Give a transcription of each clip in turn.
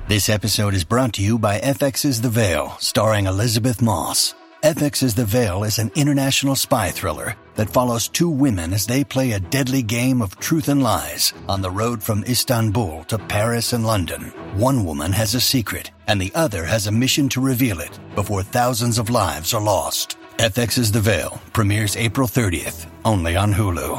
This episode is brought to you by FX's The Veil, starring Elizabeth Moss. FX's The Veil is an international spy thriller that follows two women as they play a deadly game of truth and lies on the road from Istanbul to Paris and London. One woman has a secret, and the other has a mission to reveal it before thousands of lives are lost. FX's The Veil premieres April 30th, only on Hulu.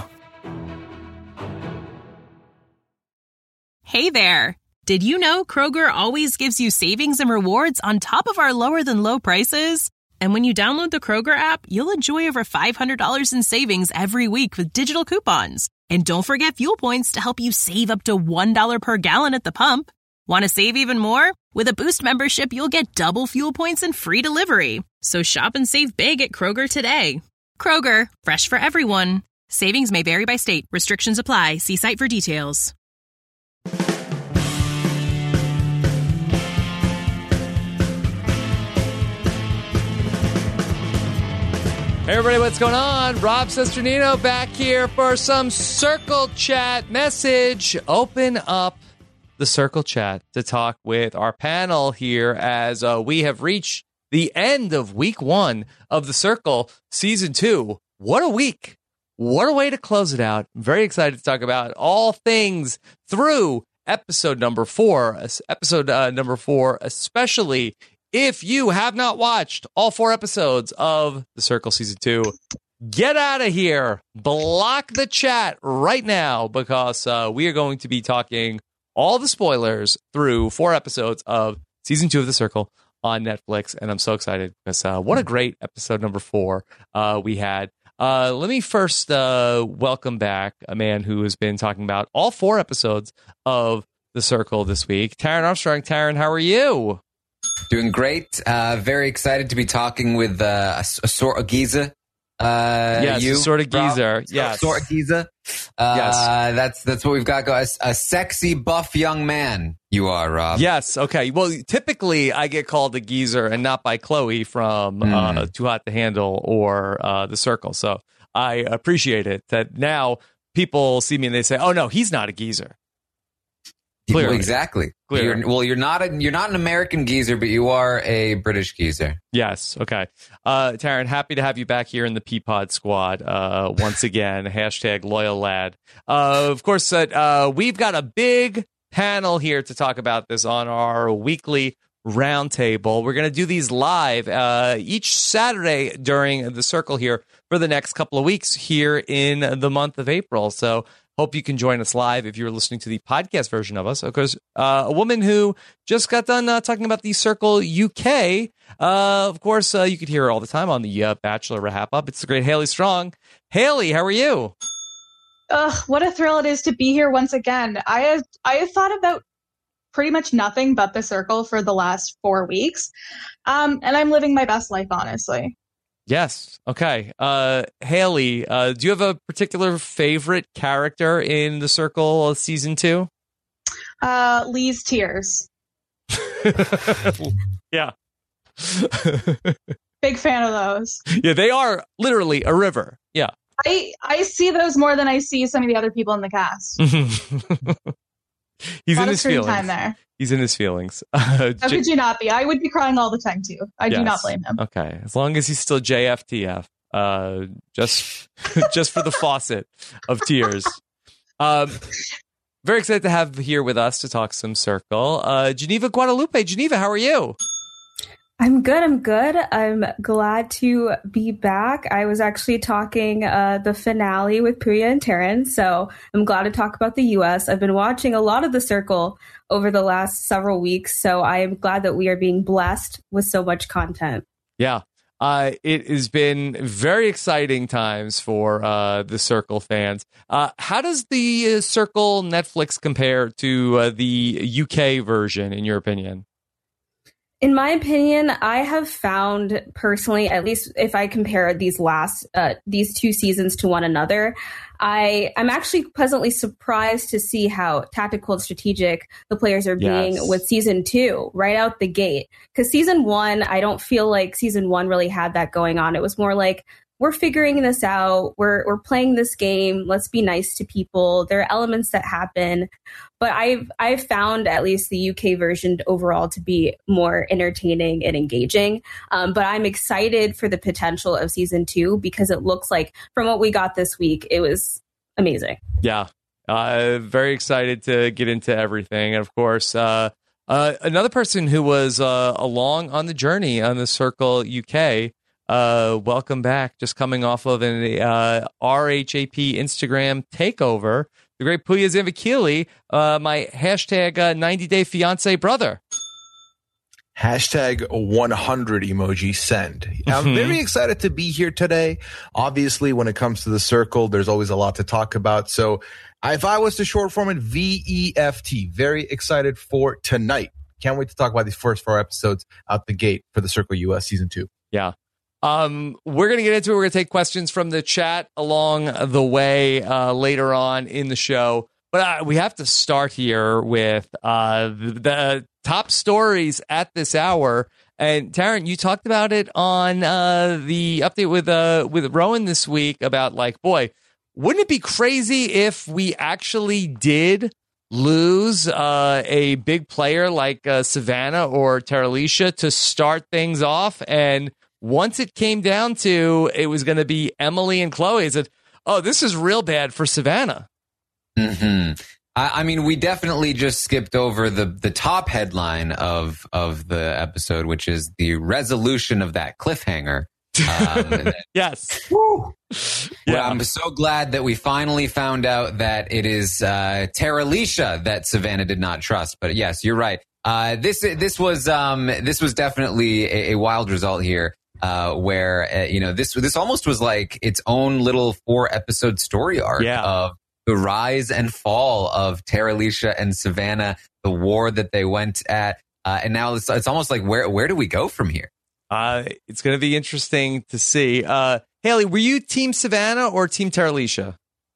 Hey there! Did you know Kroger always gives you savings and rewards on top of our lower-than-low prices? And when you download the Kroger app, you'll enjoy over $500 in savings every week with digital coupons. And don't forget fuel points to help you save up to $1 per gallon at the pump. Want to save even more? With a Boost membership, you'll get double fuel points and free delivery. So shop and save big at Kroger today. Kroger, fresh for everyone. Savings may vary by state. Restrictions apply. See site for details. Hey everybody, what's going on? Rob Cesternino back here for some Circle Chat message. Open up the Circle Chat to talk with our panel here as we have reached the end of week 1 of the Circle season 2. What a week. What a way to close it out. I'm very excited to talk about all things through episode number 4. Number 4, especially if you have not watched all 4 episodes of The Circle Season 2, get out of here. Block the chat right now because we are going to be talking all the spoilers through 4 episodes of Season 2 of The Circle on Netflix. And I'm so excited because what a great episode number 4 we had. Let me first welcome back a man who has been talking about all 4 episodes of The Circle this week. Taran Armstrong. Taran, how are you? Doing great. Very excited to be talking with a sort of geezer. Yes, you, a sort of geezer. Rob, yes, sort of geezer. Yes, that's what we've got. A sexy, buff young man. You are, Rob. Yes. Okay. Well, typically I get called a geezer, and not by Chloe from Too Hot to Handle or The Circle. So I appreciate it that now people see me and they say, "Oh no, he's not a geezer." Clearly. Well, exactly. You're not an American geezer, but you are a British geezer. Yes. Okay. Taran, happy to have you back here in the Peapod squad once again. Hashtag loyal lad. Of course, we've got a big panel here to talk about this on our weekly roundtable. We're going to do these live each Saturday during the Circle here for the next couple of weeks here in the month of April. So hope you can join us live if you're listening to the podcast version of us. Of course, a woman who just got done talking about the Circle UK. Of course, you could hear her all the time on the Bachelor Wrap Up. It's the great Haley Strong. Haley, how are you? What a thrill it is to be here once again. I have thought about pretty much nothing but the Circle for the last 4 weeks. And I'm living my best life, honestly. Yes. Okay. Haley, do you have a particular favorite character in The Circle season 2? Lee's tears. Yeah. Big fan of those. Yeah, they are literally a river. Yeah. I see those more than I see some of the other people in the cast. He's in his feelings. Time there. He's in his feelings. How could you not be? I would be crying all the time too. I do not blame him. Okay, as long as he's still JFTF, just for the faucet of tears. Very excited to have here with us to talk some Circle. Geneva Guadalupe. Geneva, how are you? I'm good. I'm glad to be back. I was actually talking the finale with Puya and Taran, so I'm glad to talk about the U.S. I've been watching a lot of The Circle over the last several weeks, so I am glad that we are being blessed with so much content. Yeah. It has been very exciting times for the Circle fans. How does the Circle Netflix compare to the UK version, in your opinion? In my opinion, I have found personally, at least if I compare these 2 seasons to one another, I'm actually pleasantly surprised to see how tactical and strategic the players are being with season 2 right out the gate. Because season 1, I don't feel like season 1 really had that going on. It was more like we're figuring this out. We're playing this game. Let's be nice to people. There are elements that happen, but I've found at least the UK version overall to be more entertaining and engaging. But I'm excited for the potential of season 2 because it looks like from what we got this week, it was amazing. Yeah. Very excited to get into everything. And of course, another person who was along on the journey on the Circle UK, welcome back, just coming off of an RHAP Instagram takeover, the great Puya Zanvikili, my hashtag 90-day fiance brother. Hashtag 100 emoji send. I'm very excited to be here today. Obviously, when it comes to the Circle, there's always a lot to talk about. So if I was to short form it, VEFT, very excited for tonight. Can't wait to talk about these first 4 episodes out the gate for the Circle US season 2. Yeah. We're going to get into it. We're going to take questions from the chat along the way later on in the show. But we have to start here with the top stories at this hour. And Taryn, you talked about it on the update with Rowan this week about like, boy, wouldn't it be crazy if we actually did lose a big player like Savannah or Terralisha to start things off? And once it came down to it was going to be Emily and Chloe, I said, oh, this is real bad for Savannah. Mm-hmm. I mean, we definitely just skipped over the top headline of the episode, which is the resolution of that cliffhanger. Yes. Yeah. I'm so glad that we finally found out that it is Terralisha that Savannah did not trust. But yes, you're right. This was definitely a wild result here. Where this almost was like its own little 4-episode story arc of the rise and fall of Terralisha and Savannah, the war that they went at, and now it's almost like where do we go from here? It's going to be interesting to see. Haley, were you Team Savannah or Team Terralisha?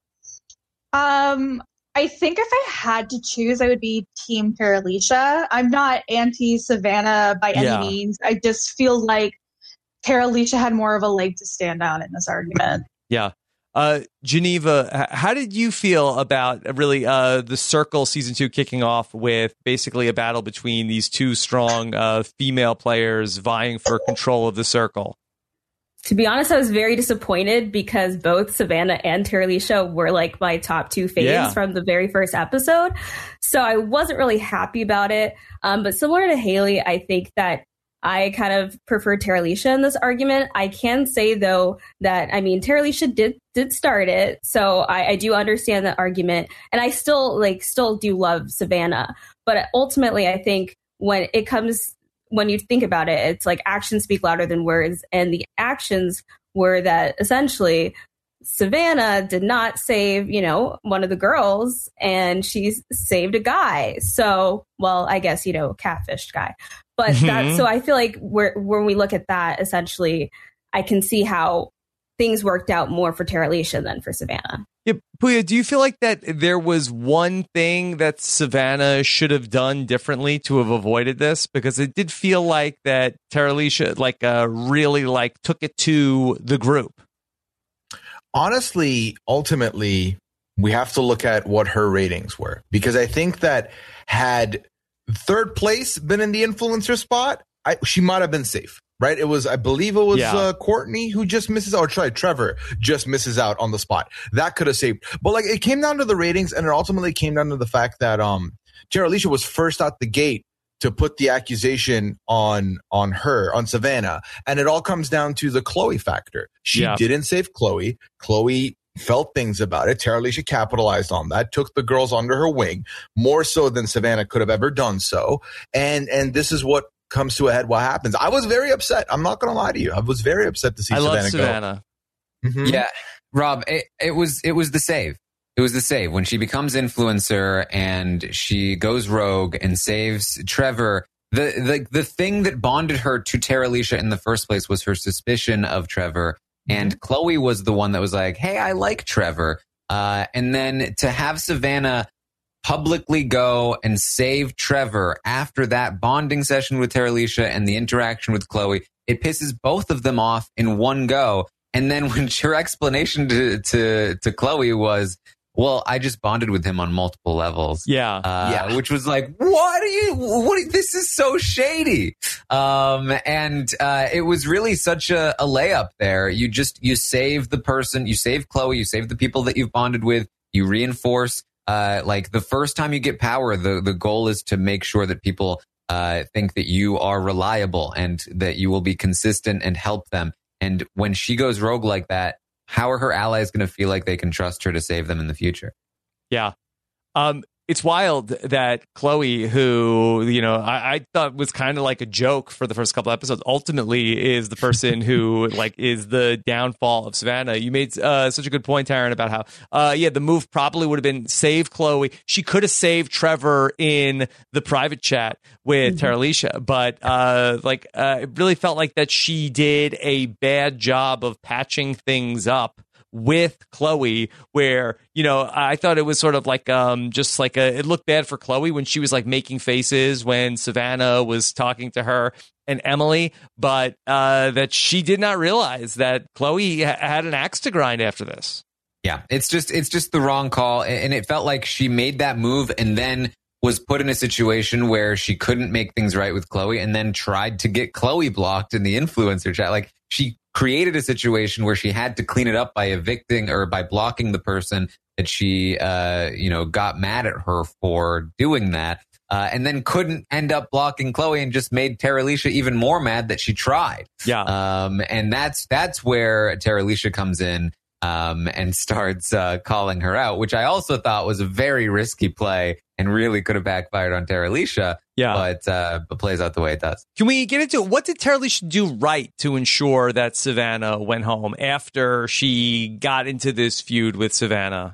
I think if I had to choose, I would be Team Terralisha. I'm not anti-Savannah by any means. I just feel like Terralisha had more of a leg to stand on in this argument. Yeah. Geneva, how did you feel about really the Circle season 2 kicking off with basically a battle between these two strong female players vying for control of the Circle? To be honest, I was very disappointed because both Savannah and Terralisha were like my top 2 faves from the very first episode. So I wasn't really happy about it. But similar to Haley, I think that I kind of prefer Terralisha in this argument. I can say, though, that, I mean, Terralisha did start it. So I do understand that argument. And I still do love Savannah. But ultimately, I think when you think about it, it's like actions speak louder than words. And the actions were that essentially Savannah did not save, one of the girls, and she saved a guy. So, well, I guess, catfished guy. But so I feel like when we look at that, essentially, I can see how things worked out more for Terralisha than for Savannah. Yeah, Puya, do you feel like that there was one thing that Savannah should have done differently to have avoided this? Because it did feel like that Terralisha really took it to the group. Honestly, ultimately, we have to look at what her ratings were, because I think that had third place been in the influencer spot, she might have been safe, right? I believe it was Courtney who just misses out, or Trevor just misses out on the spot. That could have saved. But it came down to the ratings, and it ultimately came down to the fact that Terralisha was first out the gate to put the accusation on Savannah. And it all comes down to the Chloe factor. She didn't save Chloe. Chloe felt things about it. Terralisha capitalized on that, took the girls under her wing, more so than Savannah could have ever done so. And this is what comes to a head, what happens. I was very upset. I'm not going to lie to you. I was very upset to see Savannah go. Mm-hmm. Yeah, Rob, it was the save. It was the save when she becomes influencer and she goes rogue and saves Trevor. The thing that bonded her to Terralisha in the first place was her suspicion of Trevor. And Chloe was the one that was like, hey, I like Trevor. And then to have Savannah publicly go and save Trevor after that bonding session with Terralisha and the interaction with Chloe, it pisses both of them off in one go. And then when her explanation to Chloe was, well, I just bonded with him on multiple levels. Yeah. Which was like, this is so shady. It was really such a layup there. You save the person, you save Chloe, you save the people that you've bonded with, you reinforce, like the first time you get power, the goal is to make sure that people, think that you are reliable and that you will be consistent and help them. And when she goes rogue like that, how are her allies going to feel like they can trust her to save them in the future? Yeah. It's wild that Chloe, who, I thought was kind of like a joke for the first couple episodes, ultimately is the person who like is the downfall of Savannah. You made such a good point, Taryn, about how, the move probably would have been save Chloe. She could have saved Trevor in the private chat with Terralisha, but it really felt like that she did a bad job of patching things up with Chloe, where, I thought it was sort of like it looked bad for Chloe when she was like making faces when Savannah was talking to her and Emily, but that she did not realize that Chloe had an axe to grind after this. Yeah, it's just the wrong call. And it felt like she made that move and then was put in a situation where she couldn't make things right with Chloe and then tried to get Chloe blocked in the influencer chat. Like, she created a situation where she had to clean it up by evicting or by blocking the person that she, got mad at her for doing that. And then couldn't end up blocking Chloe and just made Terralisha even more mad that she tried. Yeah. And that's where Terralisha comes in, and starts, calling her out, which I also thought was a very risky play and really could have backfired on Terralisha. Yeah. But plays out the way it does. Can we get into what did Terralisha do right to ensure that Savannah went home after she got into this feud with Savannah?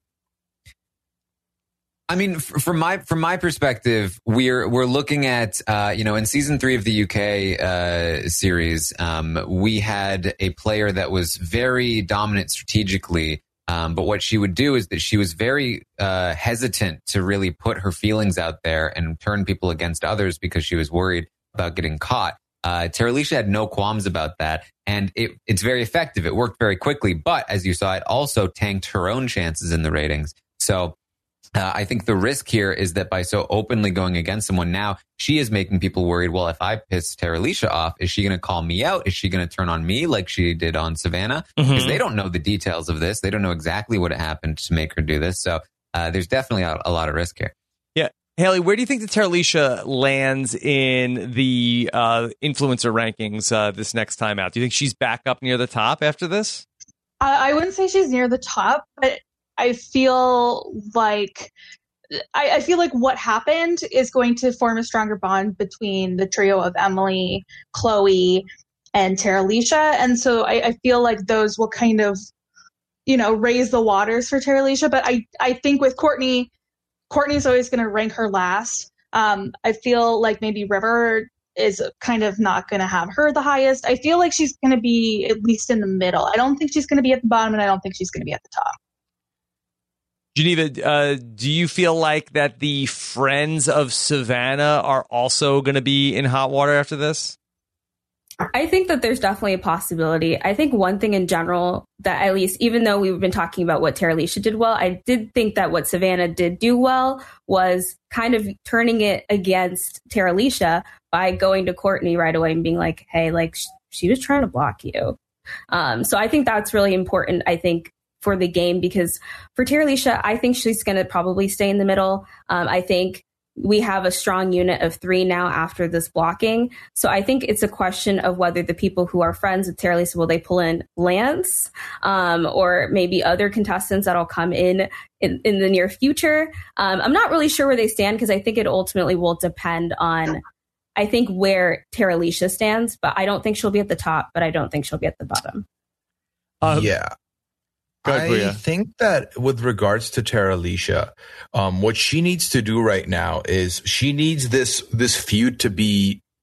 I mean, from my perspective, we're looking at, in season 3 of the UK series, we had a player that was very dominant strategically. But what she would do is that she was very hesitant to really put her feelings out there and turn people against others because she was worried about getting caught. Terralisha had no qualms about that, and it's very effective. It worked very quickly, but as you saw, it also tanked her own chances in the ratings. So I think the risk here is that by so openly going against someone, now she is making people worried. Well, if I piss Terralisha off, is she going to call me out? Is she going to turn on me like she did on Savannah? Because they don't know the details of this. They don't know exactly what happened to make her do this. So there's definitely a lot of risk here. Yeah. Haley, where do you think the Terralisha lands in the influencer rankings this next time out? Do you think she's back up near the top after this? I wouldn't say she's near the top, but I feel like what happened is going to form a stronger bond between the trio of Emily, Chloe, and Terralisha. And so I feel like those will kind of, raise the waters for Terralisha. But I think with Courtney's always going to rank her last. I feel like maybe River is kind of not going to have her the highest. I feel like she's going to be at least in the middle. I don't think she's going to be at the bottom, and I don't think she's going to be at the top. Geneva, do you feel like that the friends of Savannah are also going to be in hot water after this? I think that there's definitely a possibility. I think one thing in general that, at least, even though we've been talking about what Terralisha did well, I did think that what Savannah did do well was kind of turning it against Terralisha by going to Courtney right away and being like, hey, like, she was trying to block you. So I think that's really important, I think, for the game, because for Terralisha, I think she's going to probably stay in the middle. I think we have a strong unit of 3 now after this blocking. So I think it's a question of whether the people who are friends with Terralisha, will they pull in Lance or maybe other contestants that'll come in the near future. I'm not really sure where they stand, because I think it ultimately will depend on, I think, where Terralisha stands. But I don't think she'll be at the top, but I don't think she'll be at the bottom. Yeah. I think that with regards to Terralisha, what she needs to do right now is she needs this feud to be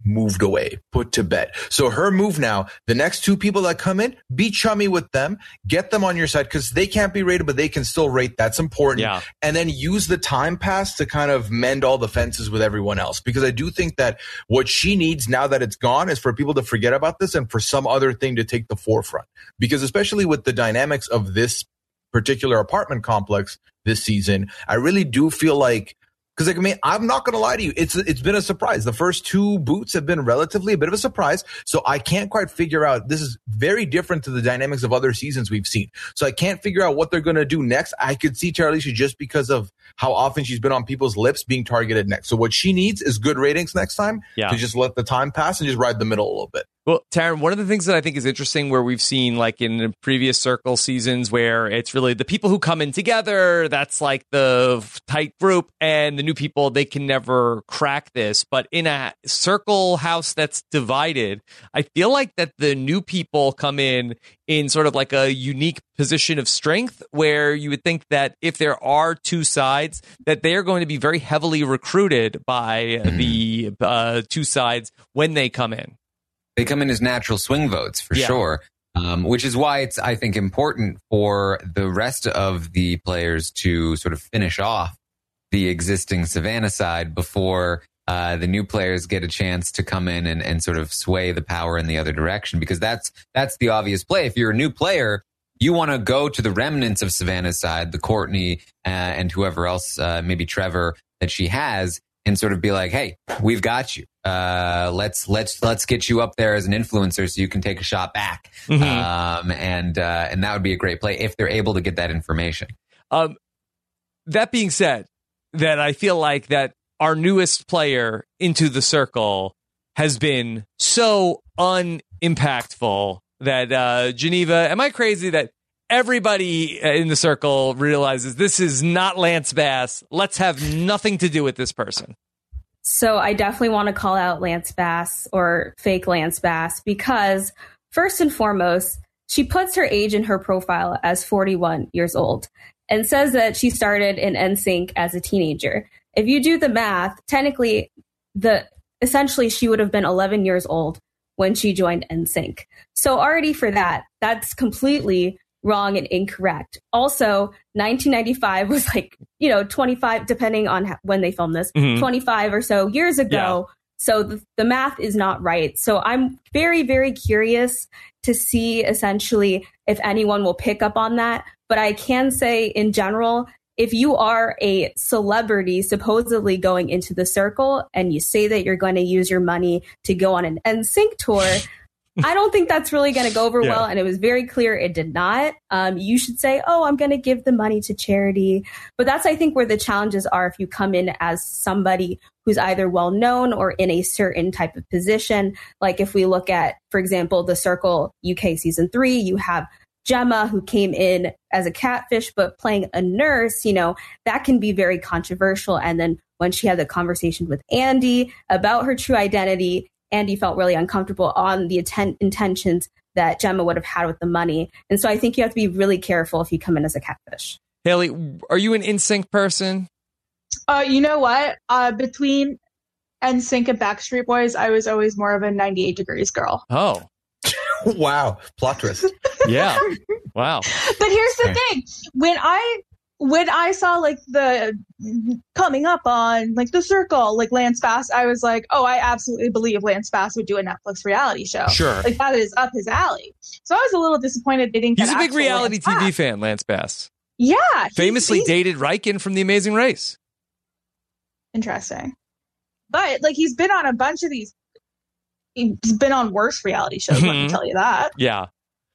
moved away, put to bed. So her move now, the next two people that come in, be chummy with them, get them on your side because they can't be rated, but they can still rate. That's important. Yeah. And then use the time pass to kind of mend all the fences with everyone else. Because I do think that what she needs now that it's gone is for people to forget about this and for some other thing to take the forefront. Because especially with the dynamics of this particular apartment complex this season, I really do feel like, because like, I mean, I'm not going to lie to you. It's been a surprise. The first two boots have been relatively a bit of a surprise. So I can't quite figure out. This is very different to the dynamics of other seasons we've seen. So I can't figure out what they're going to do next. I could see Tara Alicia just because of how often she's been on people's lips being targeted next. So what she needs is good ratings next time to just let the time pass and just ride the middle a little bit. Well, Taryn, one of the things that I think is interesting where we've seen like in previous Circle seasons where it's really the people who come in together, that's like the tight group, and the new people, they can never crack this. But in a Circle house that's divided, I feel like that the new people come in sort of like a unique position of strength where you would think that if there are two sides, that they are going to be very heavily recruited by the two sides when they come in. They come in as natural swing votes for sure, which is why it's, I think, important for the rest of the players to sort of finish off the existing Savannah side before the new players get a chance to come in and sort of sway the power in the other direction, because that's the obvious play. If you're a new player, you want to go to the remnants of Savannah's side, the Courtney and whoever else, maybe Trevor, that she has, and sort of be like, hey, we've got you. Let's get you up there as an influencer so you can take a shot back. Mm-hmm. And that would be a great play if they're able to get that information. That being said, that I feel like that our newest player into the Circle has been so unimpactful that Geneva, am I crazy that everybody in the Circle realizes this is not Lance Bass? Let's have nothing to do with this person. So I definitely want to call out Lance Bass, or fake Lance Bass, because first and foremost, she puts her age in her profile as 41 years old and says that she started in NSYNC as a teenager. If you do the math, technically, essentially she would have been 11 years old when she joined NSYNC. So already for that, that's completely wrong and incorrect. Also, 1995 was like, 25, depending on when they filmed this, 25 or so years ago. Yeah. So the math is not right. So I'm very, very curious to see essentially if anyone will pick up on that. But I can say in general, if you are a celebrity supposedly going into the Circle and you say that you're going to use your money to go on an NSYNC tour, I don't think that's really going to go over well. And it was very clear it did not. You should say, I'm going to give the money to charity. But that's, I think, where the challenges are if you come in as somebody who's either well known or in a certain type of position. Like if we look at, for example, the Circle UK season 3, you have Gemma, who came in as a catfish, but playing a nurse, that can be very controversial. And then when she had the conversation with Andy about her true identity, Andy felt really uncomfortable on the intentions that Gemma would have had with the money. And so I think you have to be really careful if you come in as a catfish. Haley, are you an NSYNC person? You know what? Between NSYNC and Backstreet Boys, I was always more of a 98 Degrees girl. Oh. Wow. Plot twist. Yeah. Wow. But here's the thing. When I saw like the coming up on like the Circle, like Lance Bass, I was like, I absolutely believe Lance Bass would do a Netflix reality show. Sure. Like that is up his alley. So I was a little disappointed they didn't get He's a big reality TV fan, Lance Bass. Yeah. Famously dated Riken from The Amazing Race. Interesting. But like he's been on a bunch of these. He's been on worse reality shows, let me tell you that. Yeah.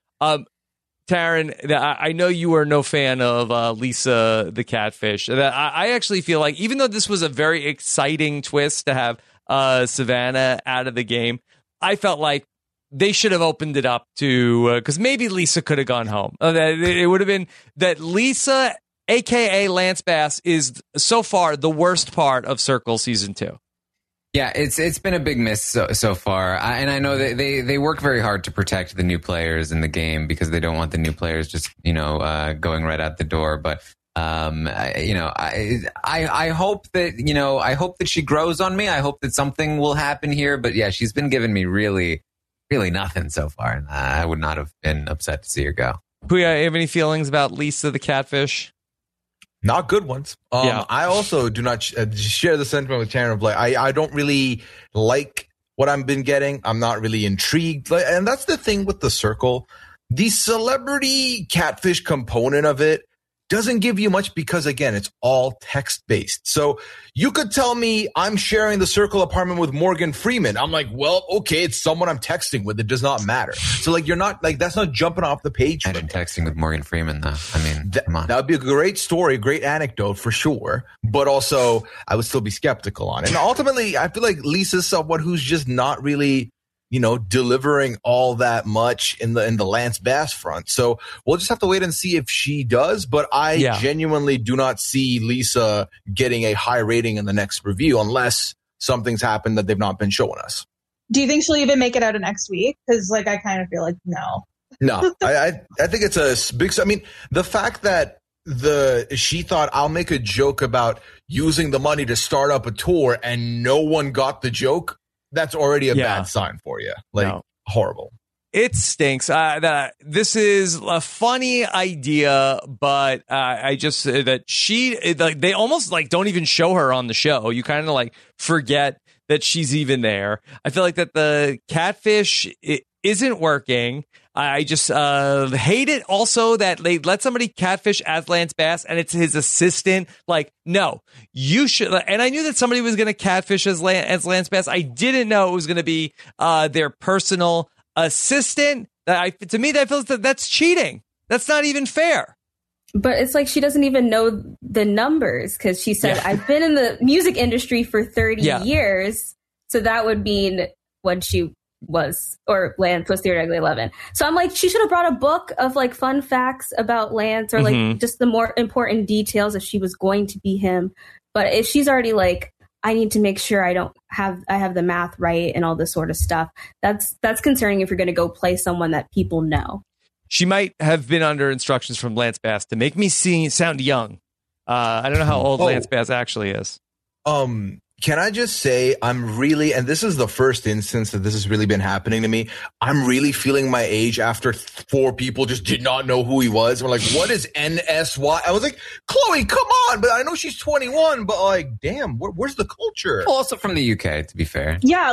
Taryn, I know you are no fan of Lisa the Catfish. I actually feel like, even though this was a very exciting twist to have Savannah out of the game, I felt like they should have opened it up to, because maybe Lisa could have gone home. It would have been that Lisa, a.k.a. Lance Bass, is so far the worst part of Circle Season 2. Yeah, it's been a big miss so far, and I know that they work very hard to protect the new players in the game because they don't want the new players just going right out the door. But I hope that, I hope that she grows on me. I hope that something will happen here. But yeah, she's been giving me really, really nothing so far. And I would not have been upset to see her go. Puya, you have any feelings about Lisa the catfish? Not good ones. Yeah. I also do not share the sentiment with Taryn of I don't really like what I've been getting. I'm not really intrigued. And that's the thing with the circle. The celebrity catfish component of it doesn't give you much because, again, it's all text-based. So you could tell me I'm sharing the circle apartment with Morgan Freeman. I'm like, well, okay, it's someone I'm texting with. It does not matter. So, you're not, that's not jumping off the page. Imagine texting with Morgan Freeman, though. I mean, come on. That would be a great story, great anecdote for sure. But also, I would still be skeptical on it. And ultimately, I feel like Lisa's someone who's just not really, delivering all that much in the Lance Bass front. So we'll just have to wait and see if she does. But I genuinely do not see Lisa getting a high rating in the next review unless something's happened that they've not been showing us. Do you think she'll even make it out of next week? Because I kind of feel like no. No, I think it's a big. I mean, the fact that she thought I'll make a joke about using the money to start up a tour and no one got the joke. That's already a bad sign for you. Horrible. It stinks. This is a funny idea, but I just that they almost don't even show her on the show. You kind of forget that she's even there. I feel like that the catfish isn't working. I just hate it also that they let somebody catfish as Lance Bass and it's his assistant. No, you should. And I knew that somebody was going to catfish as Lance Bass. I didn't know it was going to be their personal assistant. To me, that feels that's cheating. That's not even fair. But it's she doesn't even know the numbers because she said, I've been in the music industry for 30 years. So that would mean when she was, or Lance was theoretically 11. So I'm she should have brought a book of fun facts about Lance or just the more important details if she was going to be him. But if she's already I need to make sure I have the math right and all this sort of stuff, that's concerning if you're going to go play someone that people know. She might have been under instructions from Lance Bass to make me sound young. I don't know how old Lance Bass actually is. Can I just say I'm really, and this is the first instance that this has really been happening to me, I'm really feeling my age after 4 people just did not know who he was. We're what is NSY? I was Chloe, come on. But I know she's 21, but damn, where's the culture? Also from the UK, to be fair. Yeah,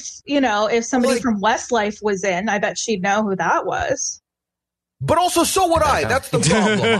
if somebody from Westlife was in, I bet she'd know who that was. But also, so would I. That's the problem.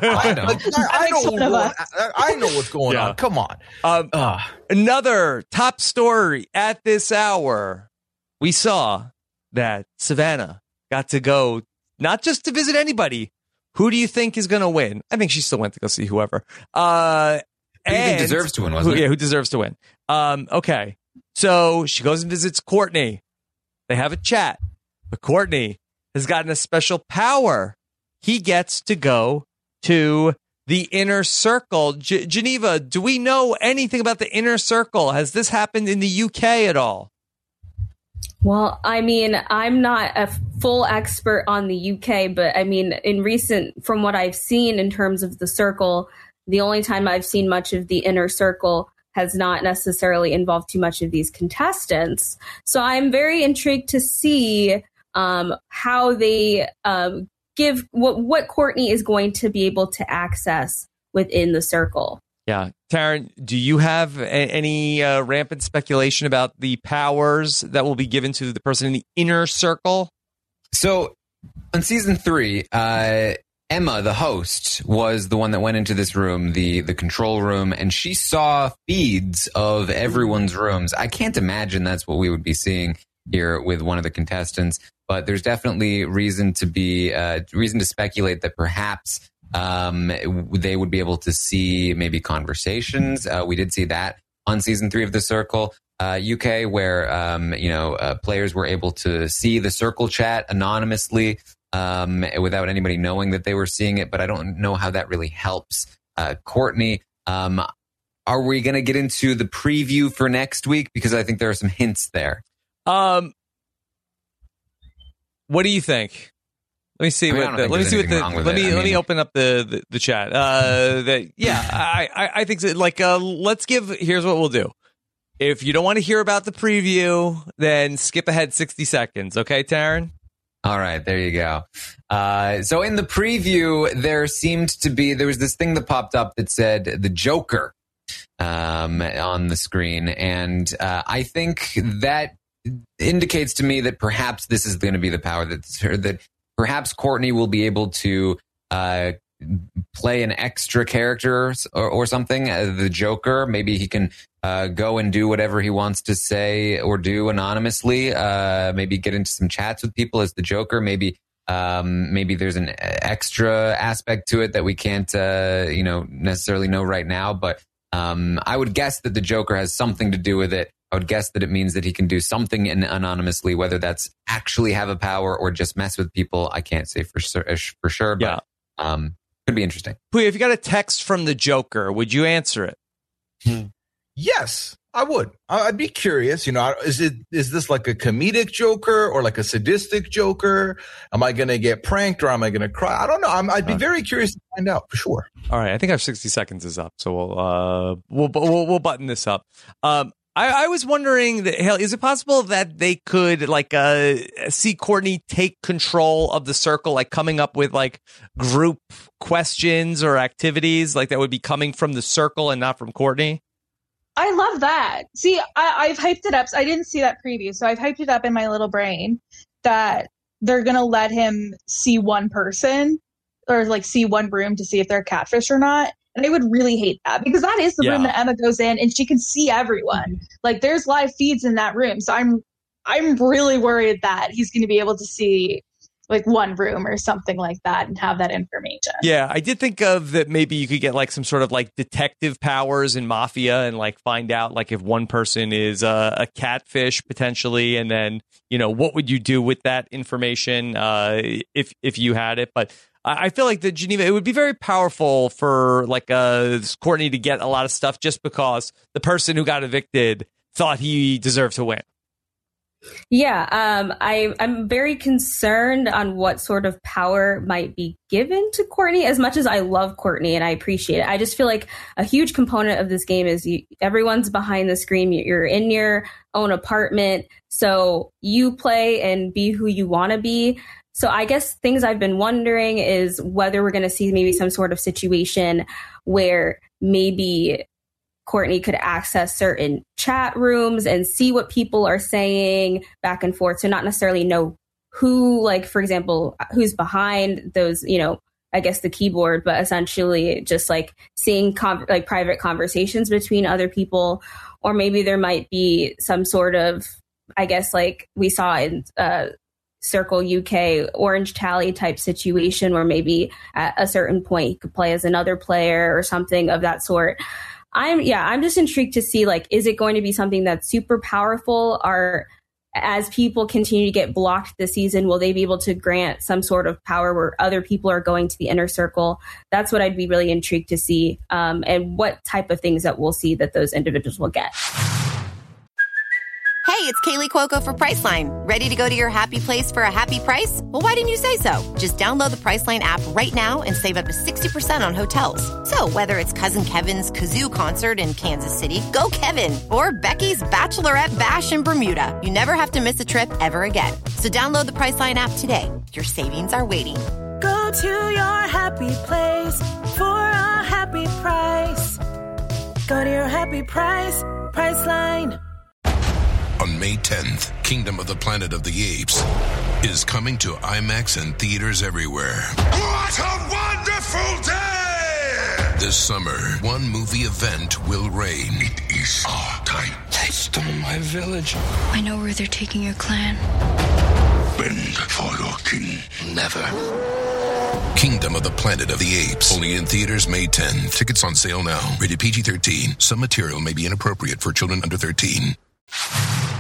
I know what's going on. Come on. Another top story at this hour. We saw that Savannah got to go not just to visit anybody. Who do you think is going to win? I think she still went to go see whoever. Who deserves to win, wasn't it? Yeah, who deserves to win. Okay. So she goes and visits Courtney. They have a chat. But Courtney has gotten a special power. He gets to go to the inner circle. Geneva, do we know anything about the inner circle? Has this happened in the UK at all? Well, I mean, I'm not a full expert on the UK, but I mean, from what I've seen in terms of the circle, the only time I've seen much of the inner circle has not necessarily involved too much of these contestants. So I'm very intrigued to see how they give what Courtney is going to be able to access within the circle. Yeah. Taryn, do you have any rampant speculation about the powers that will be given to the person in the inner circle? So on season 3, Emma, the host, was the one that went into this room, the control room, and she saw feeds of everyone's rooms. I can't imagine that's what we would be seeing here with one of the contestants. But there's definitely reason to speculate that perhaps they would be able to see maybe conversations. We did see that on season 3 of The Circle UK, where players were able to see the circle chat anonymously without anybody knowing that they were seeing it. But I don't know how that really helps Courtney. Are we going to get into the preview for next week? Because I think there are some hints there. What do you think? Let me see what let me open up the chat. I think so. Like here's what we'll do. If you don't want to hear about the preview, then skip ahead 60 seconds. Okay, Taryn? All right, there you go. So in the preview, there was this thing that popped up that said the Joker on the screen. And I think that indicates to me that perhaps this is going to be the power that perhaps Courtney will be able to play an extra character or something, the Joker. Maybe he can go and do whatever he wants to say or do anonymously. Maybe get into some chats with people as the Joker. Maybe there's an extra aspect to it that we can't necessarily know right now. But I would guess that the Joker has something to do with it. I would guess that it means that he can do something anonymously, whether that's actually have a power or just mess with people. I can't say for sure, but could be interesting. Puya, if you got a text from the Joker, would you answer it? Yes, I would. I'd be curious. Is this like a comedic Joker or like a sadistic Joker? Am I going to get pranked or am I going to cry? I don't know. I'd be very curious to find out for sure. All right, I think our 60 seconds is up, so we'll button this up. I was wondering, is it possible that they could see Courtney take control of the circle, like coming up with like group questions or activities like that would be coming from the circle and not from Courtney? I love that. See, I've hyped it up. So I didn't see that preview, so I've hyped it up in my little brain that they're going to let him see one person or like see one room to see if they're catfish or not. And I would really hate that because that is the room that Emma goes in and she can see everyone. Like there's live feeds in that room. So I'm really worried that he's going to be able to see like one room or something like that and have that information. Yeah, I did think of that maybe you could get like some sort of like detective powers in Mafia and like find out like if one person is a catfish potentially, and then, what would you do with that information if you had it? But I feel like the Geneva, it would be very powerful for like Courtney to get a lot of stuff just because the person who got evicted thought he deserved to win. Yeah, I'm very concerned on what sort of power might be given to Courtney. As much as I love Courtney and I appreciate it, I just feel like a huge component of this game is everyone's behind the screen. You're in your own apartment, so you play and be who you want to be. So I guess things I've been wondering is whether we're going to see maybe some sort of situation where maybe Courtney could access certain chat rooms and see what people are saying back and forth. So not necessarily know who, like, for example, who's behind those, I guess the keyboard, but essentially just like seeing private conversations between other people. Or maybe there might be some sort of, I guess, like we saw in Circle UK Orange Tally type situation where maybe at a certain point you could play as another player or something of that sort. I'm just intrigued to see, like, is it going to be something that's super powerful, or as people continue to get blocked this season, will they be able to grant some sort of power where other people are going to the inner circle? That's what I'd be really intrigued to see, and what type of things that we'll see that those individuals will get. Hey, it's Kaylee Cuoco for Priceline. Ready to go to your happy place for a happy price? Well, why didn't you say so? Just download the Priceline app right now and save up to 60% on hotels. So whether it's Cousin Kevin's Kazoo Concert in Kansas City, go Kevin, or Becky's Bachelorette Bash in Bermuda, you never have to miss a trip ever again. So download the Priceline app today. Your savings are waiting. Go to your happy place for a happy price. Go to your happy price, Priceline. On May 10th, Kingdom of the Planet of the Apes is coming to IMAX and theaters everywhere. What a wonderful day! This summer, one movie event will reign. It is our time. They stole my village. I know where they're taking your clan. Bend for your king. Never. Kingdom of the Planet of the Apes. Only in theaters May 10th. Tickets on sale now. Rated PG-13. Some material may be inappropriate for children under 13. All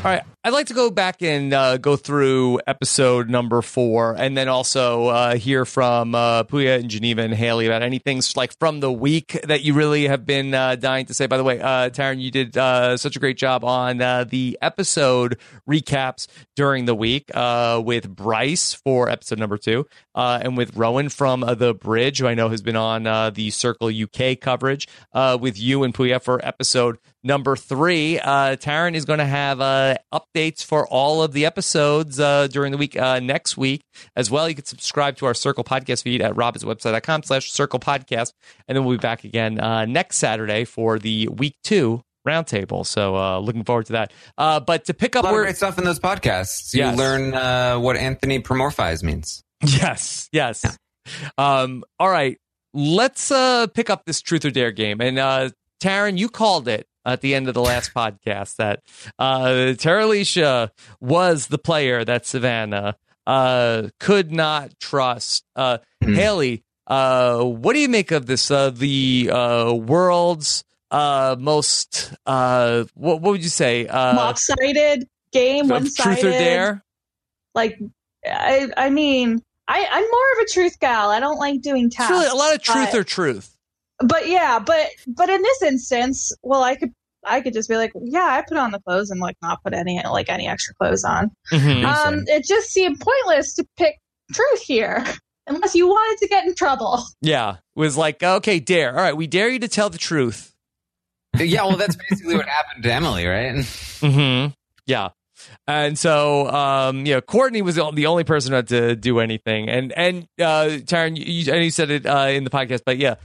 All right, I'd like to go back and go through episode number 4, and then also hear from Puya and Geneva and Haley about anything like from the week that you really have been dying to say. By the way, Taryn, you did such a great job on the episode recaps during the week with Bryce for episode number 2, and with Rowan from The Bridge, who I know has been on the Circle UK coverage, with you and Puya for episode number 3. Taryn is going to have updates for all of the episodes during the week next week as well. You can subscribe to our Circle podcast feed at robinswebsite.com/Circle podcast. And then we'll be back again next Saturday for the week 2 roundtable. So looking forward to that. But to pick up a lot of great stuff in those podcasts. You learn what Anthony Promorphize means. Yes. Yeah. All right. Let's pick up this Truth or Dare game. And Taryn, you called it at the end of the last podcast that Terralisha was the player that Savannah could not trust. Haley, what do you make of this? The world's most, what would you say? Lopsided game, one-sided. Truth or Dare? Like, I mean, I'm more of a truth gal. I don't like doing tasks. It's really a lot of truth or truth. But yeah, but in this instance, well, I could just be like, yeah, I put on the clothes and like not put any extra clothes on. Mm-hmm. It just seemed pointless to pick truth here unless you wanted to get in trouble. Yeah, it was like, okay, dare. All right, we dare you to tell the truth. Yeah, well, that's basically what happened to Emily, right? Mm-hmm. Yeah. And so, Courtney was the only person who had to do anything. And Taryn, you said it in the podcast, but yeah,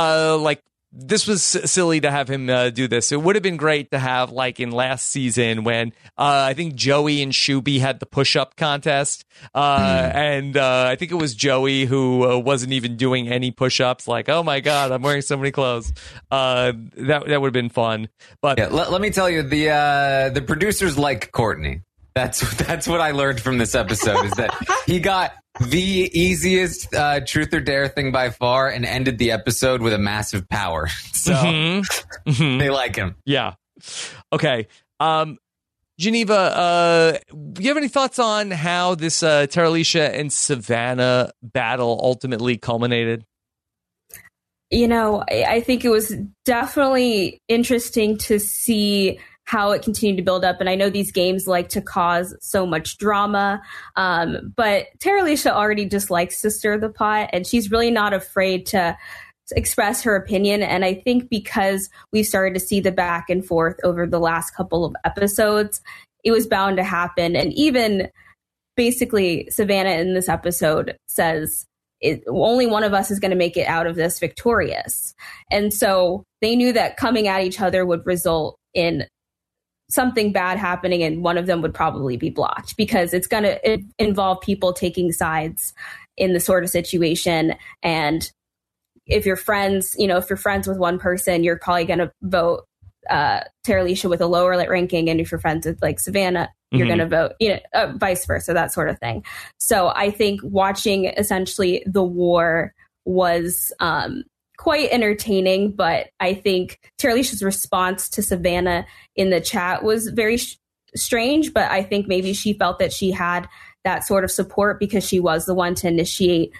this was silly to have him do this. It would have been great to have, like in last season when I think Joey and Shuby had the push-up contest, and I think it was Joey who wasn't even doing any push-ups. Like, oh my god, I'm wearing so many clothes. That would have been fun. But yeah, let me tell you, the producers like Courtney. That's what I learned from this episode is that he got the easiest truth or dare thing by far and ended the episode with a massive power. So they like him. Yeah. Okay. Geneva, do you have any thoughts on how this Terralisha and Savannah battle ultimately culminated? I think it was definitely interesting to see how it continued to build up. And I know these games like to cause so much drama, but Terralisha already just likes to stir the pot, and she's really not afraid to express her opinion. And I think because we started to see the back and forth over the last couple of episodes, it was bound to happen. And even basically Savannah in this episode says, only one of us is going to make it out of this victorious. And so they knew that coming at each other would result in something bad happening, and one of them would probably be blocked because it's going to involve people taking sides in the sort of situation. And if you're friends, if you're friends with one person, you're probably going to vote Terralisha with a lower ranking. And if you're friends with like Savannah, you're going to vote, vice versa, that sort of thing. So I think watching essentially the war was quite entertaining, but I think Terralisha's response to Savannah in the chat was very strange, but I think maybe she felt that she had that sort of support because she was the one to initiate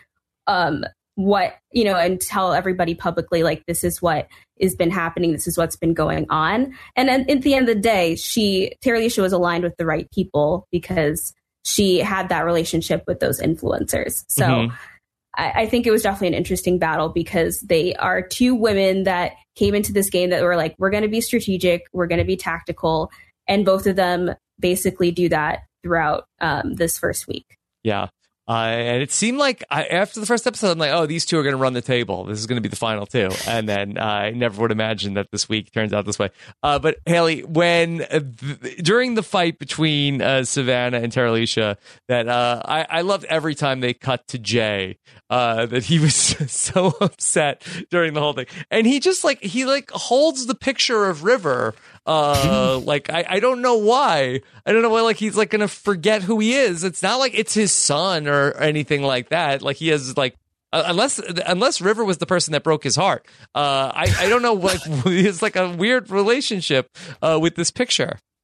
and tell everybody publicly, like, this is what has been happening, this is what's been going on. And then at the end of the day, Terralisha was aligned with the right people because she had that relationship with those influencers. So I think it was definitely an interesting battle because they are two women that came into this game that were like, we're going to be strategic, we're going to be tactical. And both of them basically do that throughout this first week. Yeah. And it seemed like after the first episode, I'm like, oh, these two are going to run the table. This is going to be the final two. And then I never would imagine that this week turns out this way. But Haley, when during the fight between Savannah and Terralisha, that I loved every time they cut to Jay, that he was so upset during the whole thing. And he just he holds the picture of River. I don't know why. I don't know why. He's going to forget who he is. It's not like it's his son or anything like that. He has unless River was the person that broke his heart. I don't know. It's a weird relationship with this picture.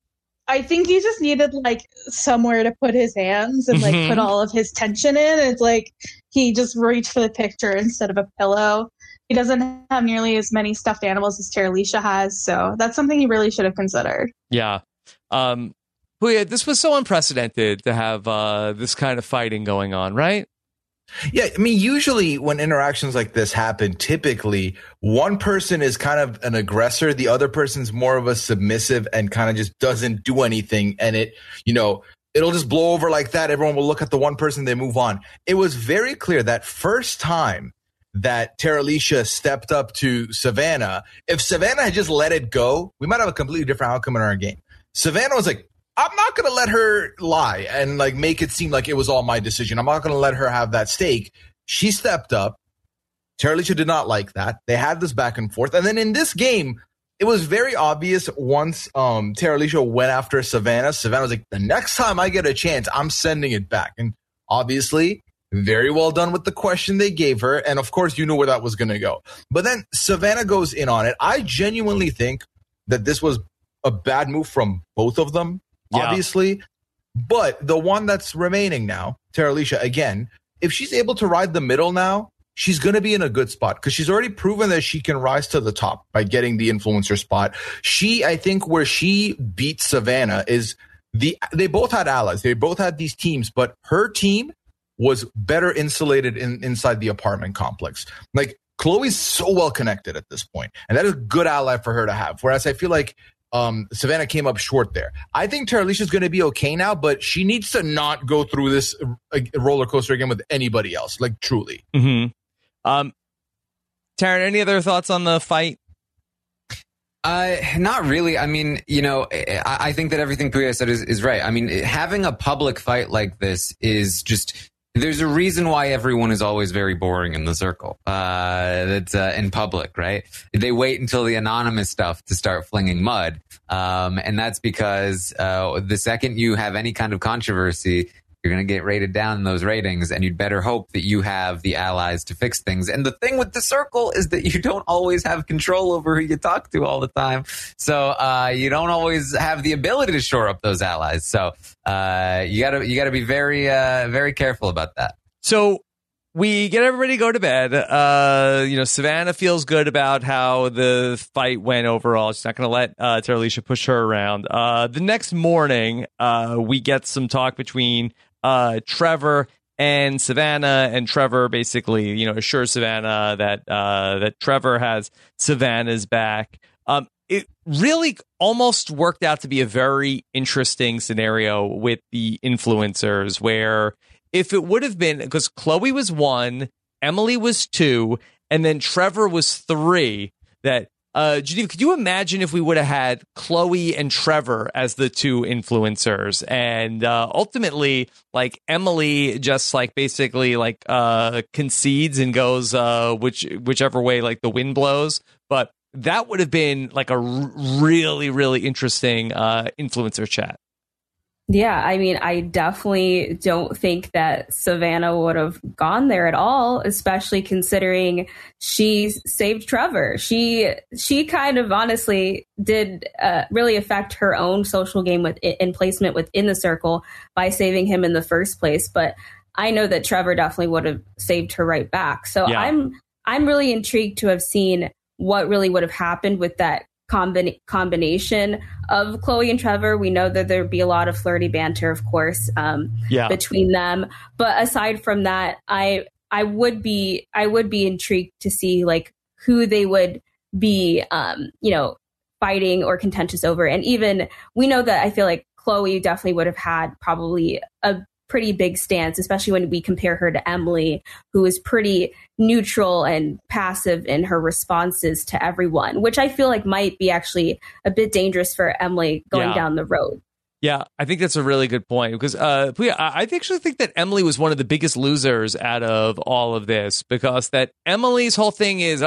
I think he just needed like somewhere to put his hands and like put all of his tension in. It's like he just reached for the picture instead of a pillow. He doesn't have nearly as many stuffed animals as Terralisha has, so that's something he really should have considered. Yeah. Puya, this was so unprecedented to have this kind of fighting going on, right? Yeah, I mean, usually when interactions like this happen, typically one person is kind of an aggressor, the other person's more of a submissive and kind of just doesn't do anything, and it'll just blow over like that. Everyone will look at the one person, they move on. It was very clear that first time that Terralisha stepped up to Savannah, if Savannah had just let it go, we might have a completely different outcome in our game. Savannah was like, I'm not going to let her lie and like make it seem like it was all my decision. I'm not going to let her have that stake. She stepped up. Terralisha did not like that. They had this back and forth. And then in this game, it was very obvious once Terralisha went after Savannah. Savannah was like, the next time I get a chance, I'm sending it back. And obviously, very well done with the question they gave her. And of course, you knew where that was going to go. But then Savannah goes in on it. I genuinely think that this was a bad move from both of them. Obviously, but the one that's remaining now, Terralisha, again, if she's able to ride the middle now, she's going to be in a good spot because she's already proven that she can rise to the top by getting the influencer spot. I think where she beat Savannah is they both had allies. They both had these teams, but her team was better insulated inside the apartment complex. Like Chloe's so well connected at this point, and that is a good ally for her to have. Whereas I feel like Savannah came up short there. I think Terralisha is going to be okay now, but she needs to not go through this roller coaster again with anybody else. Like truly. Taryn, any other thoughts on the fight? Not really. I mean, I think that everything Puya said is right. I mean, having a public fight like this is just. There's a reason why everyone is always very boring in the circle. That's in public, right? They wait until the anonymous stuff to start flinging mud. And that's because the second you have any kind of controversy, you're going to get rated down in those ratings, and you'd better hope that you have the allies to fix things. And the thing with the circle is that you don't always have control over who you talk to all the time. So you don't always have the ability to shore up those allies. So you gotta be very, very careful about that. So we get everybody to go to bed. Savannah feels good about how the fight went overall. She's not going to let Terralisha push her around. The next morning, we get some talk between Trevor and Savannah, and Trevor basically, assures Savannah that Trevor has Savannah's back. It really almost worked out to be a very interesting scenario with the influencers, where if it would have been, because Chloe was 1, Emily was 2, and then Trevor was 3, that Geneva, could you imagine if we would have had Chloe and Trevor as the 2 influencers, and ultimately, like, Emily just like basically like concedes and goes whichever way like the wind blows, but that would have been like a really, really interesting influencer chat. Yeah, I mean, I definitely don't think that Savannah would have gone there at all, especially considering she saved Trevor. She kind of honestly did really affect her own social game in placement within the circle by saving him in the first place. But I know that Trevor definitely would have saved her right back. So yeah. I'm really intrigued to have seen what really would have happened with that combination of Chloe and Trevor. We know that there'd be a lot of flirty banter, of course, between them. But aside from that, I would be intrigued to see like who they would be, fighting or contentious over. And even we know that I feel like Chloe definitely would have had probably a pretty big stance, especially when we compare her to Emily, who is pretty neutral and passive in her responses to everyone, which I feel like might be actually a bit dangerous for Emily going down the road. Yeah, I think that's a really good point, because I actually think that Emily was one of the biggest losers out of all of this, because that Emily's whole thing is,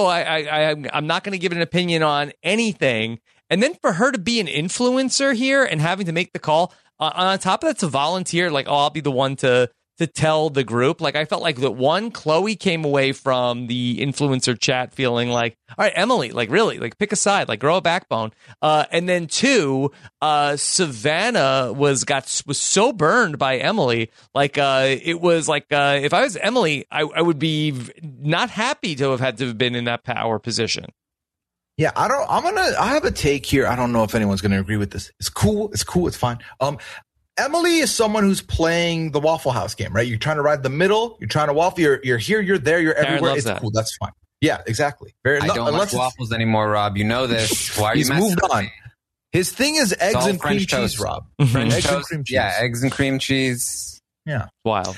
I'm not going to give an opinion on anything. And then for her to be an influencer here and having to make the call, on top of that, to volunteer, like, I'll be the one to to tell the group. Like, I felt like that one, Chloe came away from the influencer chat feeling like, all right, Emily, like really, like pick a side, like grow a backbone. And then two, Savannah was so burned by Emily. Like, it was like, if I was Emily, I would be not happy to have had to have been in that power position. Yeah, I have a take here. I don't know if anyone's going to agree with this. It's cool. It's fine. Emily is someone who's playing the Waffle House game, right? You're trying to ride the middle. You're trying to waffle. You're here. You're there. You're everywhere. It's cool. That's fine. Yeah, exactly. I don't like waffles anymore, Rob. You know this. Why are you He's moved on. His thing is eggs and cream cheese, Rob. French eggs toast. And cream cheese. Yeah, eggs and cream cheese. Yeah. Wild.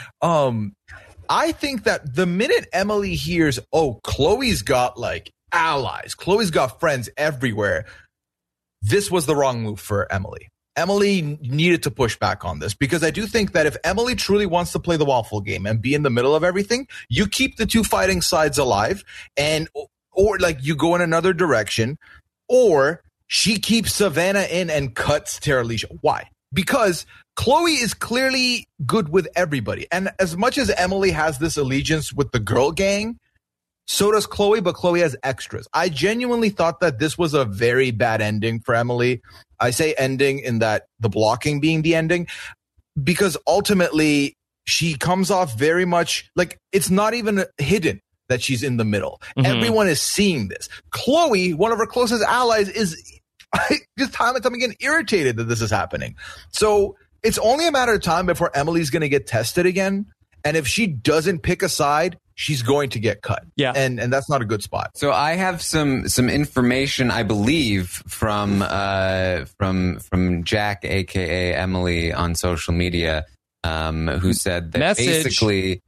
I think that the minute Emily hears, oh, Chloe's got like allies, Chloe's got friends everywhere, this was the wrong move for Emily. Emily needed to push back on this, because I do think that if Emily truly wants to play the waffle game and be in the middle of everything, you keep the two fighting sides alive, and or like you go in another direction, or she keeps Savannah in and cuts Terralisha. Why? Because Chloe is clearly good with everybody. And as much as Emily has this allegiance with the girl gang, so does Chloe, but Chloe has extras. I genuinely thought that this was a very bad ending for Emily. I say ending in that the blocking being the ending, because ultimately she comes off very much like it's not even hidden that she's in the middle. Mm-hmm. Everyone is seeing this. Chloe, one of her closest allies, is just time and time again irritated that this is happening. So it's only a matter of time before Emily's going to get tested again. And if she doesn't pick a side, she's going to get cut. Yeah. And that's not a good spot. So I have some information, I believe, from Jack, aka Emily, on social media, who said that basically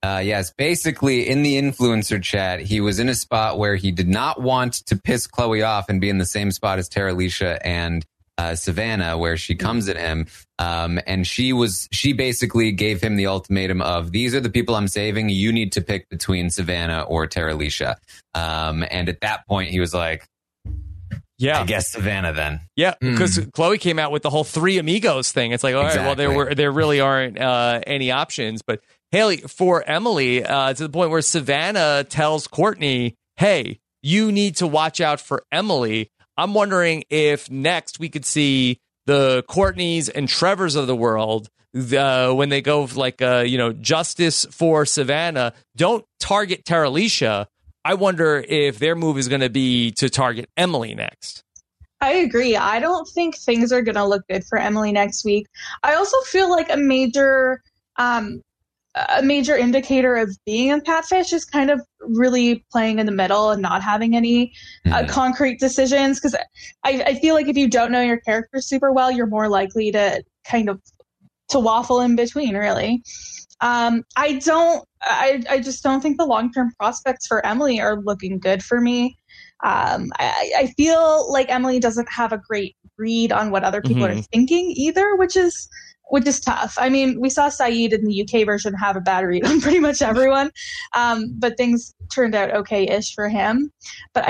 in the influencer chat, he was in a spot where he did not want to piss Chloe off and be in the same spot as Terralisha and Savannah, where she comes at him. And she basically gave him the ultimatum of, these are the people I'm saving. You need to pick between Savannah or Terralisha. And at that point he was like, yeah, I guess Savannah then. Yeah, because Chloe came out with the whole three amigos thing. It's like, all right, well, there really aren't any options. But Haley, for Emily, to the point where Savannah tells Courtney, hey, you need to watch out for Emily. I'm wondering if next we could see the Courtneys and Trevors of the world, when they go like, justice for Savannah, don't target Terralisha. I wonder if their move is going to be to target Emily next. I agree. I don't think things are going to look good for Emily next week. I also feel like a major indicator of being a catfish is kind of really playing in the middle and not having any concrete decisions. Because I feel like if you don't know your character super well, you're more likely to kind of to waffle in between, really. I just don't think the long-term prospects for Emily are looking good for me. I feel like Emily doesn't have a great read on what other people are thinking either, which is tough. I mean, we saw Saeed in the UK version have a bad read on pretty much everyone, but things turned out okay-ish for him. But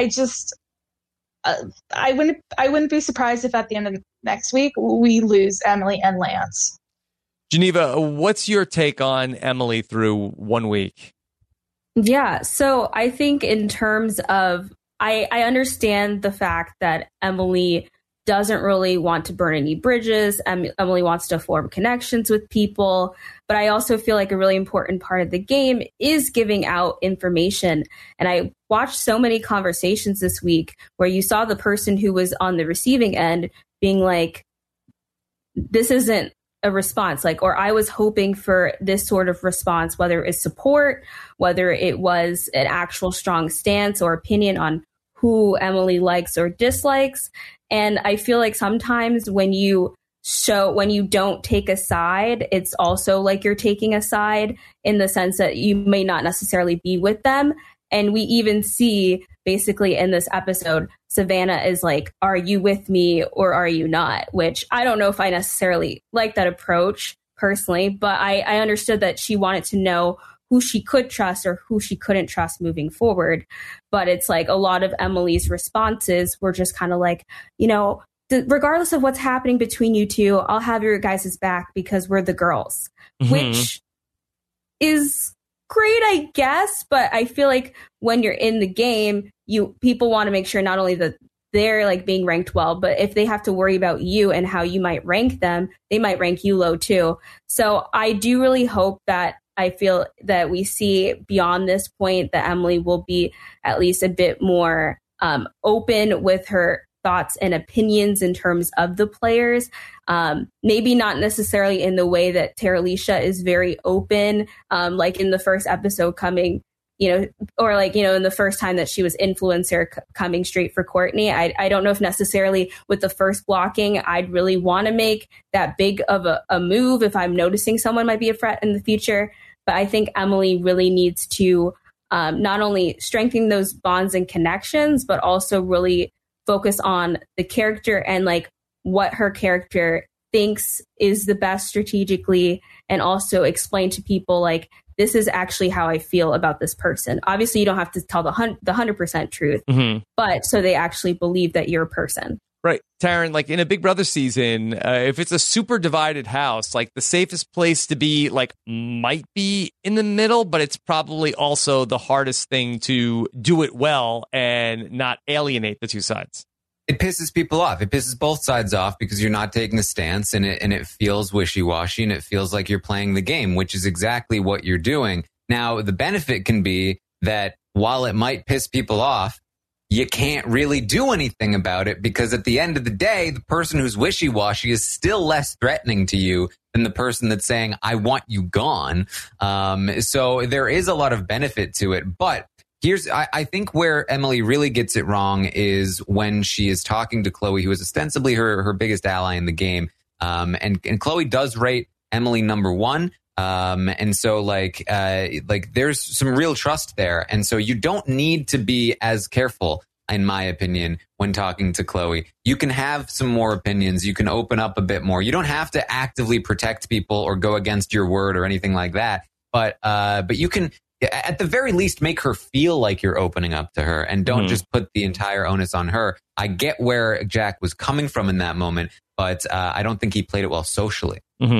I wouldn't be surprised if at the end of next week we lose Emily and Lance. Geneva, what's your take on Emily through 1 week? Yeah, so I think in terms of, I understand the fact that Emily doesn't really want to burn any bridges. Emily wants to form connections with people. But I also feel like a really important part of the game is giving out information. And I watched so many conversations this week where you saw the person who was on the receiving end being like, this isn't a response, like, or I was hoping for this sort of response, whether it's support, whether it was an actual strong stance or opinion on who Emily likes or dislikes. And I feel like sometimes when you don't take a side, it's also like you're taking a side in the sense that you may not necessarily be with them. And we even see basically in this episode, Savannah is like, are you with me or are you not? Which I don't know if I necessarily like that approach personally, but I understood that she wanted to know who she could trust or who she couldn't trust moving forward. But it's like a lot of Emily's responses were just kind of like, regardless of what's happening between you two, I'll have your guys' back because we're the girls, which is great, I guess, but I feel like when you're in the game, people want to make sure not only that they're like being ranked well, but if they have to worry about you and how you might rank them, they might rank you low too. So I do really hope that I feel that we see beyond this point that Emily will be at least a bit more open with her thoughts and opinions in terms of the players. Maybe not necessarily in the way that Terralisha is very open, like in the first episode coming, or like, in the first time that she was influencer coming straight for Courtney. I don't know if necessarily with the first blocking, I'd really want to make that big of a move if I'm noticing someone might be a threat in the future. But I think Emily really needs to not only strengthen those bonds and connections, but also really focus on the character and like what her character thinks is the best strategically, and also explain to people like, this is actually how I feel about this person. Obviously, you don't have to tell the 100% truth, but so they actually believe that you're a person. Right. Taryn, like in a Big Brother season, if it's a super divided house, like the safest place to be like might be in the middle, but it's probably also the hardest thing to do it well and not alienate the two sides. It pisses people off. It pisses both sides off because you're not taking a stance, and it feels wishy-washy, and it feels like you're playing the game, which is exactly what you're doing. Now, the benefit can be that while it might piss people off, you can't really do anything about it, because at the end of the day, the person who's wishy-washy is still less threatening to you than the person that's saying, I want you gone. So there is a lot of benefit to it, but I think where Emily really gets it wrong is when she is talking to Chloe, who is ostensibly her biggest ally in the game. And Chloe does rate Emily number one. And so like there's some real trust there. And so you don't need to be as careful, in my opinion, when talking to Chloe. You can have some more opinions. You can open up a bit more. You don't have to actively protect people or go against your word or anything like that. But you can, at the very least, make her feel like you're opening up to her, and don't just put the entire onus on her. I get where Jack was coming from in that moment, but I don't think he played it well socially.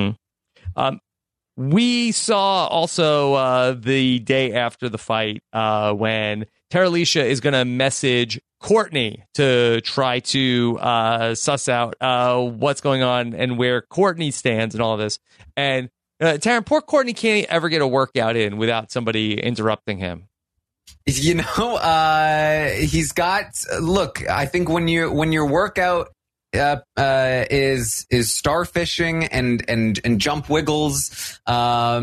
We saw also the day after the fight when Terralisha is going to message Courtney to try to suss out what's going on and where Courtney stands and all of this. And Taryn, poor Courtney can't ever get a workout in without somebody interrupting him. He's got, look, I think when your workout is starfishing and jump wiggles, I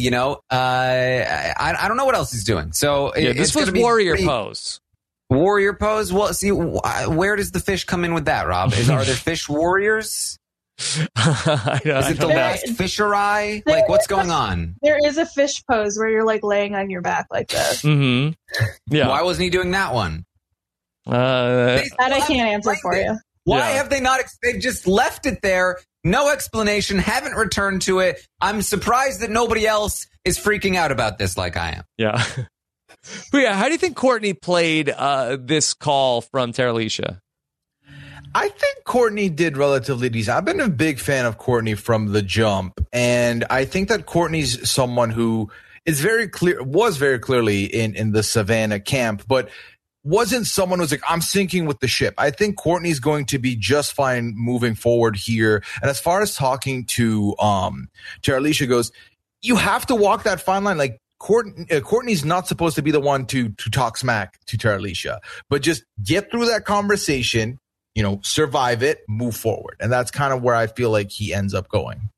don't know what else he's doing. So this was warrior pose. Warrior pose. Well, see, where does the fish come in with that, Rob? Are there fish warriors? Is it the last fishery? Like, what's going on? There is a fish pose where you're like laying on your back like this. Yeah. Why wasn't he doing that one? That I can't answer for you. Why have they not? They've just left it there. No explanation. Haven't returned to it. I'm surprised that nobody else is freaking out about this like I am. Yeah. But yeah, how do you think Courtney played this call from Terralisha? I think Courtney did relatively decent. I've been a big fan of Courtney from the jump, and I think that Courtney's someone who was very clearly in the Savannah camp, but wasn't someone who's like, I'm sinking with the ship. I think Courtney's going to be just fine moving forward here. And as far as talking to Terralisha goes, you have to walk that fine line. Like, Courtney's not supposed to be the one to talk smack to Terralisha, but just get through that conversation, survive it, move forward. And that's kind of where I feel like he ends up going.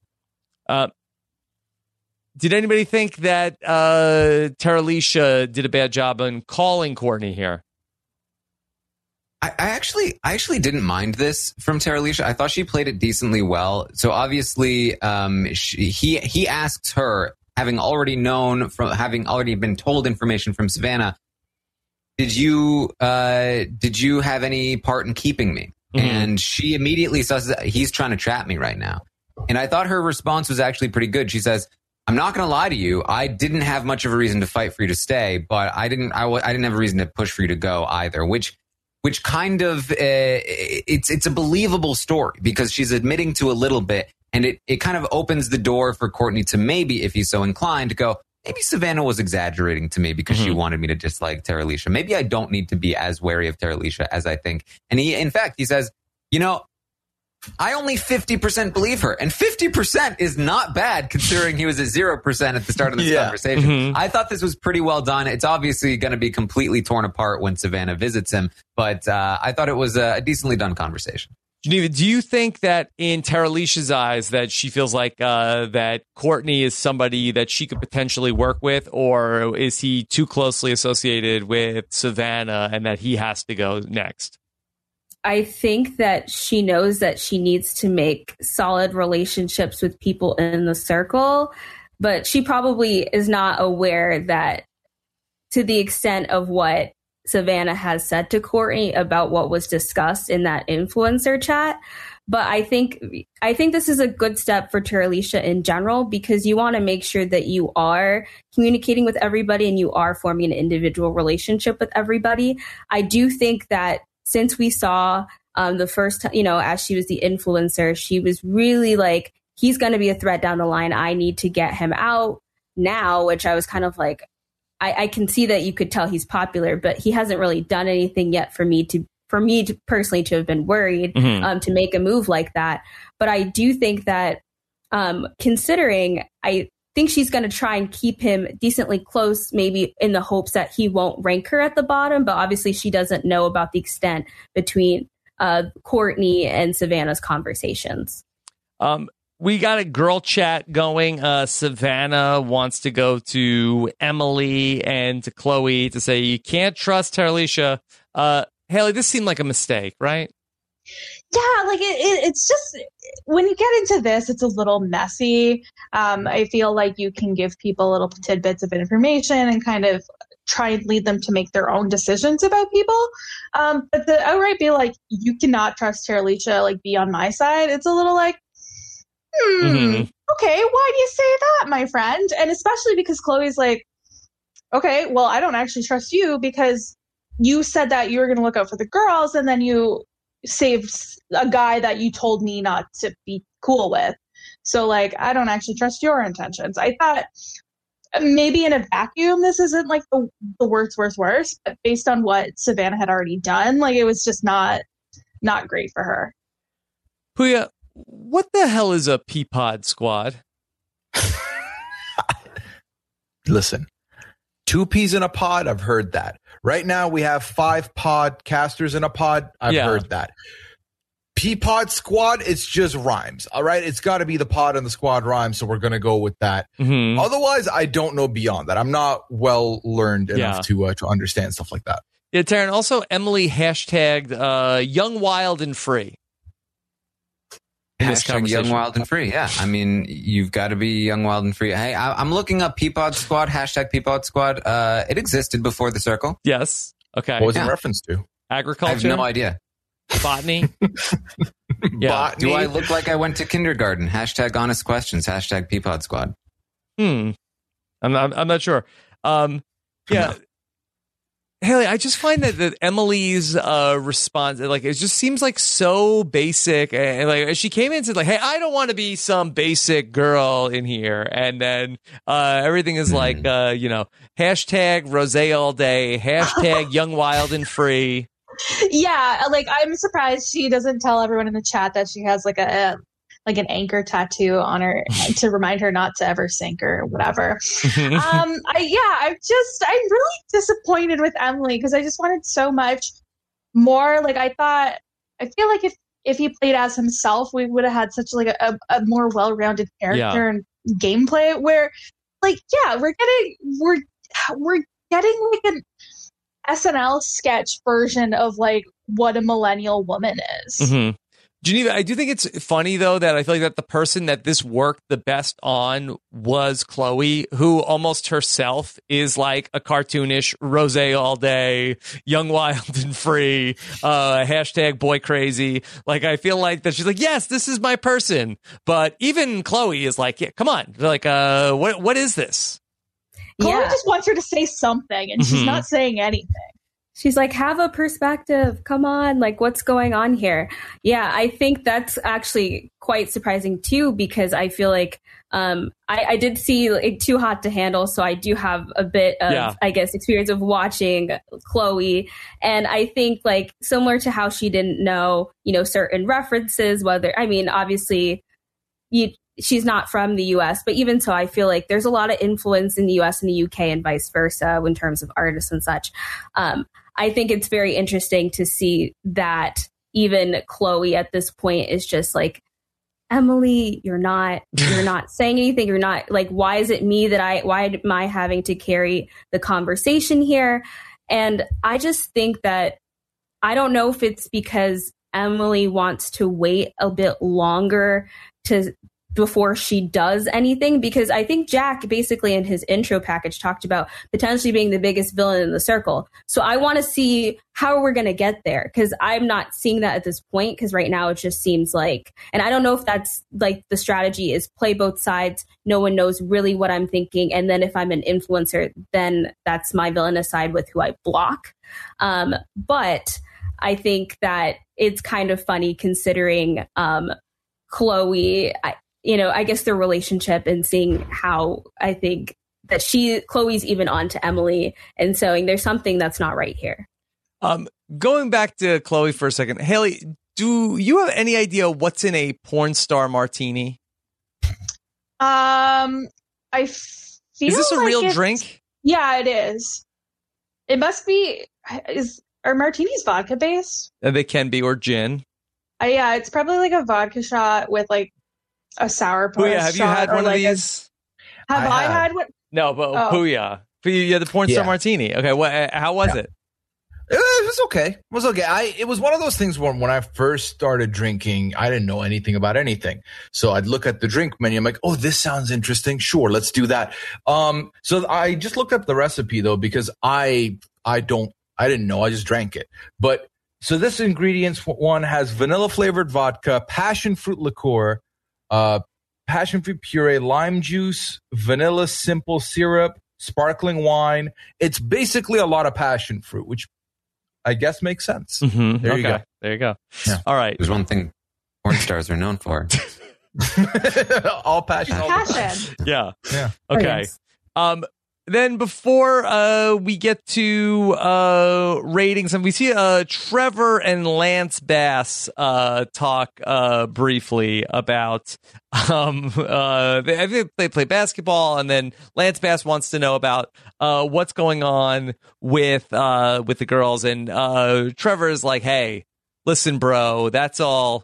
Did anybody think that Terralisha did a bad job on calling Courtney here? I actually didn't mind this from Terralisha. I thought she played it decently well. So obviously, he asks her, having already been told information from Savannah, did you have any part in keeping me? And she immediately says that he's trying to trap me right now. And I thought her response was actually pretty good. She says, I'm not going to lie to you. I didn't have much of a reason to fight for you to stay, but I didn't have a reason to push for you to go either, which kind of, it's a believable story because she's admitting to a little bit, and it kind of opens the door for Courtney to maybe, if he's so inclined, to go, maybe Savannah was exaggerating to me because she wanted me to dislike Tara Alicia. Maybe I don't need to be as wary of Tara Alicia as I think. And in fact, he says, I only 50% believe her. And 50% is not bad considering he was at 0% at the start of this conversation. I thought this was pretty well done. It's obviously going to be completely torn apart when Savannah visits him. But I thought it was a decently done conversation. Geneva, do you think that in Tara Alicia's eyes that she feels like that Courtney is somebody that she could potentially work with, or is he too closely associated with Savannah and that he has to go next? I think that she knows that she needs to make solid relationships with people in the circle, but she probably is not aware that to the extent of what Savannah has said to Courtney about what was discussed in that influencer chat. But I think this is a good step for Tara Alicia in general, because you want to make sure that you are communicating with everybody and you are forming an individual relationship with everybody. I do think that since we saw the first time, as she was the influencer, she was really like, he's going to be a threat down the line. I need to get him out now, which I was kind of like, I can see that you could tell he's popular, but he hasn't really done anything yet for me to personally to have been worried to make a move like that. But I do think that considering, I think she's going to try and keep him decently close, maybe in the hopes that he won't rank her at the bottom. But obviously she doesn't know about the extent between Courtney and Savannah's conversations. We got a girl chat going. Savannah wants to go to Emily and to Chloe to say, you can't trust Tara Alicia. Haley, this seemed like a mistake, right? Yeah, like it's just, when you get into this, it's a little messy. I feel like you can give people little tidbits of information and kind of try and lead them to make their own decisions about people. But to outright be like, you cannot trust Tara Alicia, like be on my side, it's a little like, okay, why do you say that, my friend? And especially because Chloe's like, okay, well, I don't actually trust you because you said that you were going to look out for the girls and then you saved a guy that you told me not to be cool with. So, like, I don't actually trust your intentions. I thought maybe in a vacuum, this isn't like the worst, but based on what Savannah had already done, like, it was just not great for her. Puya, what the hell is a Peapod Squad? Listen, 2 peas in a pod, I've heard that. Right now we have 5 podcasters in a pod. I've heard that. Peapod Squad, it's just rhymes. All right. It's got to be the pod and the squad rhymes. So we're going to go with that. Otherwise, I don't know beyond that. I'm not well learned enough to understand stuff like that. Yeah, Taryn, also Emily hashtagged Young, Wild, and Free. Hashtag Young, Wild, and Free. Yeah. I mean, you've got to be young, wild, and free. Hey, I'm looking up Peapod Squad, hashtag Peapod Squad. It existed before the circle. Yes. Okay. What was it in reference to? Agriculture? I have no idea. Botany? Botany? Do I look like I went to kindergarten? Hashtag honest questions, hashtag Peapod Squad. I'm not sure. Yeah. Haley, I just find that Emily's response, like, it just seems like so basic. And like, she came in and said, like, hey, I don't want to be some basic girl in here. And then everything is like, hashtag rose all day, hashtag young, wild, and free. Yeah, like, I'm surprised she doesn't tell everyone in the chat that she has like an anchor tattoo on her to remind her not to ever sink or whatever. I'm really disappointed with Emily because I just wanted so much more. Like, I feel like if he played as himself, we would have had such like a more well-rounded character and gameplay where, like, we're getting like an SNL sketch version of like what a millennial woman is. Geneva, I do think it's funny, though, that I feel like that the person that this worked the best on was Chloe, who almost herself is like a cartoonish rose all day, young, wild, and free, hashtag boy crazy. Like, I feel like that she's like, yes, this is my person. But even Chloe is like, yeah, come on. Like, what is this? Chloe just wants her to say something, and she's not saying anything. She's like, have a perspective. Come on. Like, what's going on here? Yeah, I think that's actually quite surprising, too, because I feel like I did see like, Too Hot to Handle. So I do have a bit of, I guess, experience of watching Chloe. And I think like similar to how she didn't know, certain references, obviously she's not from the US, but even so, I feel like there's a lot of influence in the US and the UK and vice versa in terms of artists and such. I think it's very interesting to see that even Chloe at this point is just like, Emily, you're not saying anything. You're not like, why is it me why am I having to carry the conversation here? And I just think that don't know if it's because Emily wants to wait a bit longer before she does anything, because I think Jack basically in his intro package talked about potentially being the biggest villain in the circle. So I want to see how we're going to get there, because I'm not seeing that at this point, because right now it just seems like, and I don't know if that's like the strategy is play both sides. No one knows really what I'm thinking. And then if I'm an influencer, then that's my villainous side with who I block. But I think that it's kind of funny considering Chloe, I guess their relationship, and seeing how I think that Chloe's even on to Emily, and so there's something that's not right here. Going back to Chloe for a second, Haley, do you have any idea what's in a porn star martini? I feel is this a like real drink? Yeah, it is. It must be. Are martinis vodka based? They can be, or gin. Yeah, it's probably like a vodka shot with like a sourpuss. Puya, have you had one of these? Have I had one? No, but Puya, the porn star martini. Okay, how was it? It was okay. It was okay. It was one of those things where when I first started drinking, I didn't know anything about anything. So I'd look at the drink menu. I'm like, oh, this sounds interesting. Sure, let's do that. So I just looked up the recipe though, because I didn't know. I just drank it. But so this ingredients one has vanilla flavored vodka, passion fruit liqueur, passion fruit puree, lime juice, vanilla simple syrup, sparkling wine. It's basically a lot of passion fruit, which I guess makes sense. Mm-hmm. There you go. There you go. Yeah. All right. There's one thing porn stars are known for. All passion. Passion. Yeah. Yeah. Okay. Then before we get to ratings, and we see Trevor and Lance Bass talk briefly about I think they play basketball, and then Lance Bass wants to know about what's going on with the girls, and Trevor is like, "Hey, listen, bro, that's all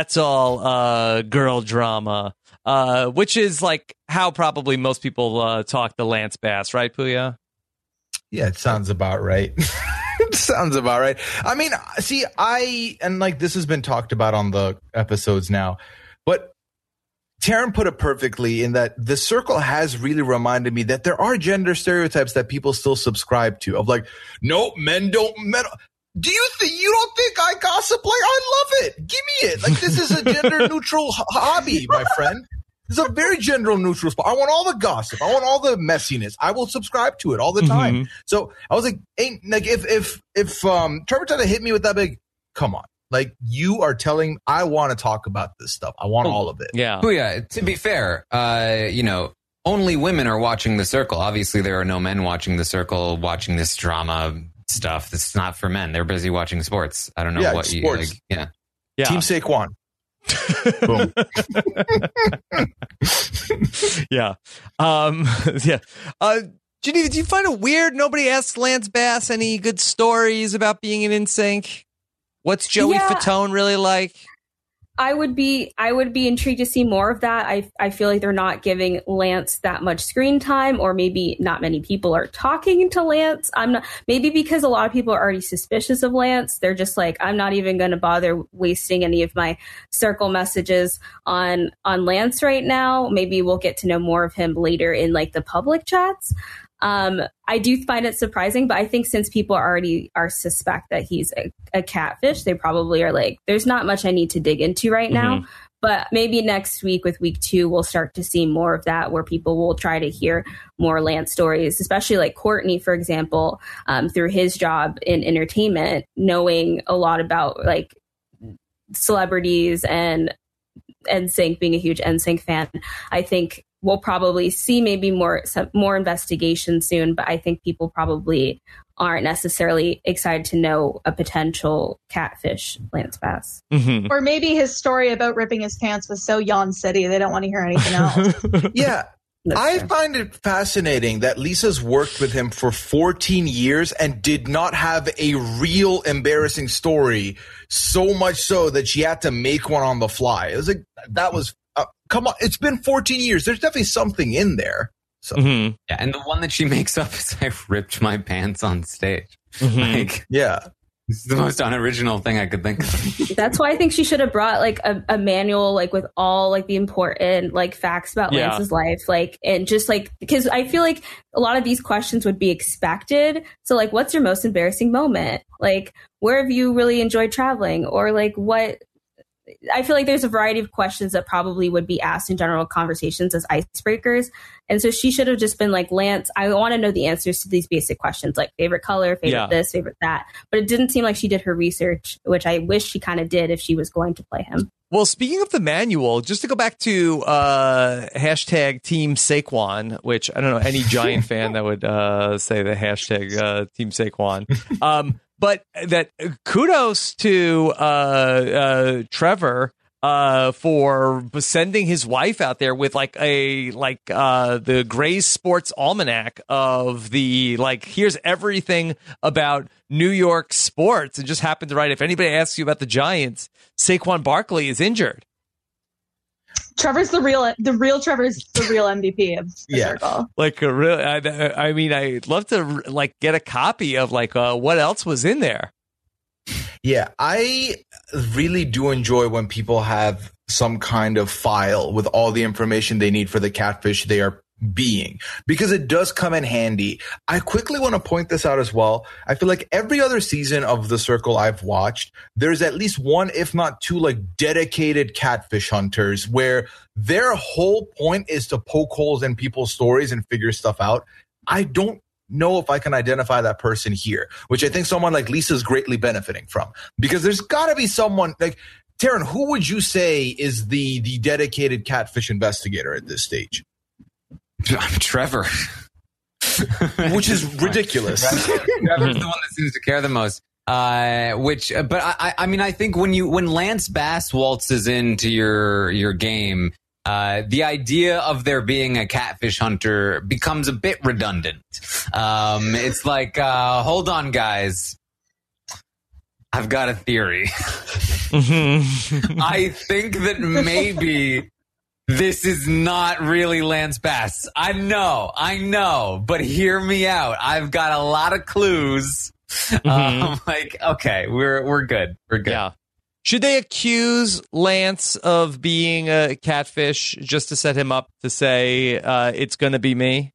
girl drama." Which is like how probably most people talk to Lance Bass, right, Puya? Yeah, it sounds about right. It sounds about right. I mean, see, this has been talked about on the episodes now, but Taryn put it perfectly in that the circle has really reminded me that there are gender stereotypes that people still subscribe to, of like, no, men don't. Do you don't think I gossip? Like, I love it. Give me it. Like, this is a gender neutral hobby, my friend. This is a very gender neutral spot. I want all the gossip. I want all the messiness. I will subscribe to it all the time. Mm-hmm. So I was like, if Trevor tried to hit me with that big, come on. Like, you are telling, I want to talk about this stuff. I want all of it. Yeah. Puya, to be fair, only women are watching The Circle. Obviously, there are no men watching The Circle, watching this drama stuff that's not for men. They're busy watching sports. I don't know what sports. you like. Yeah. Team Saquon. Boom. Yeah. Geneva, do you find it weird nobody asks Lance Bass any good stories about being in NSYNC? What's Joey Fatone really like? I would be intrigued to see more of that. I feel like they're not giving Lance that much screen time, or maybe not many people are talking to Lance. Maybe because a lot of people are already suspicious of Lance. They're just like, I'm not even going to bother wasting any of my circle messages on Lance right now. Maybe we'll get to know more of him later in like the public chats. I do find it surprising, but I think since people already suspect that he's a catfish, they probably are like, there's not much I need to dig into right now. But maybe next week with week 2, we'll start to see more of that, where people will try to hear more Lance stories, especially like Courtney, for example, through his job in entertainment, knowing a lot about like celebrities and NSYNC, being a huge NSYNC fan. I think we'll probably see maybe more investigation soon, but I think people probably aren't necessarily excited to know a potential catfish Lance Bass. Mm-hmm. Or maybe his story about ripping his pants was so Yawn City, they don't want to hear anything else. Yeah. I find it fascinating that Lisa's worked with him for 14 years and did not have a real embarrassing story, so much so that she had to make one on the fly. It was like, that was, come on, it's been 14 years. There's definitely something in there. So. Yeah, and the one that she makes up is I ripped my pants on stage. Like, yeah. This is the most unoriginal thing I could think of. That's why I think she should have brought like a manual, like with all like the important like facts about Lance's life, like, and just like, because I feel like a lot of these questions would be expected. So like, what's your most embarrassing moment? Like, where have you really enjoyed traveling? Or like, what? I feel like there's a variety of questions that probably would be asked in general conversations as icebreakers. And so she should have just been like, Lance, I want to know the answers to these basic questions, like favorite color, favorite this, favorite that. But it didn't seem like she did her research, which I wish she kind of did if she was going to play him. Well, speaking of the manual, just to go back to hashtag Team Saquon, which I don't know any Giant fan that would say the hashtag Team Saquon. But that kudos to Trevor for sending his wife out there with like the Gray's Sports Almanac of the like, here's everything about New York sports, and just happened to write, if anybody asks you about the Giants, Saquon Barkley is injured. Trevor's the real Trevor's the real MVP of the circle. Like a real, I mean, I'd love to like get a copy of like what else was in there. Yeah, I really do enjoy when people have some kind of file with all the information they need for the catfish they are being, because it does come in handy. I quickly want to point this out as well. I feel like every other season of The Circle I've watched, there's at least one, if not two, like dedicated catfish hunters where their whole point is to poke holes in people's stories and figure stuff out. I don't know if I can identify that person here, which I think someone like Lisa is greatly benefiting from, because there's got to be someone like Taryn. Who would you say is the dedicated catfish investigator at this stage? I'm Trevor. Which is ridiculous. Trevor's the one that seems to care the most. But I mean, I think when Lance Bass waltzes into your game, the idea of there being a catfish hunter becomes a bit redundant. It's like, hold on, guys. I've got a theory. I think that maybe this is not really Lance Bass. I know, but hear me out. I've got a lot of clues. I'm like, okay, we're good. We're good. Yeah. Should they accuse Lance of being a catfish just to set him up to say it's going to be me?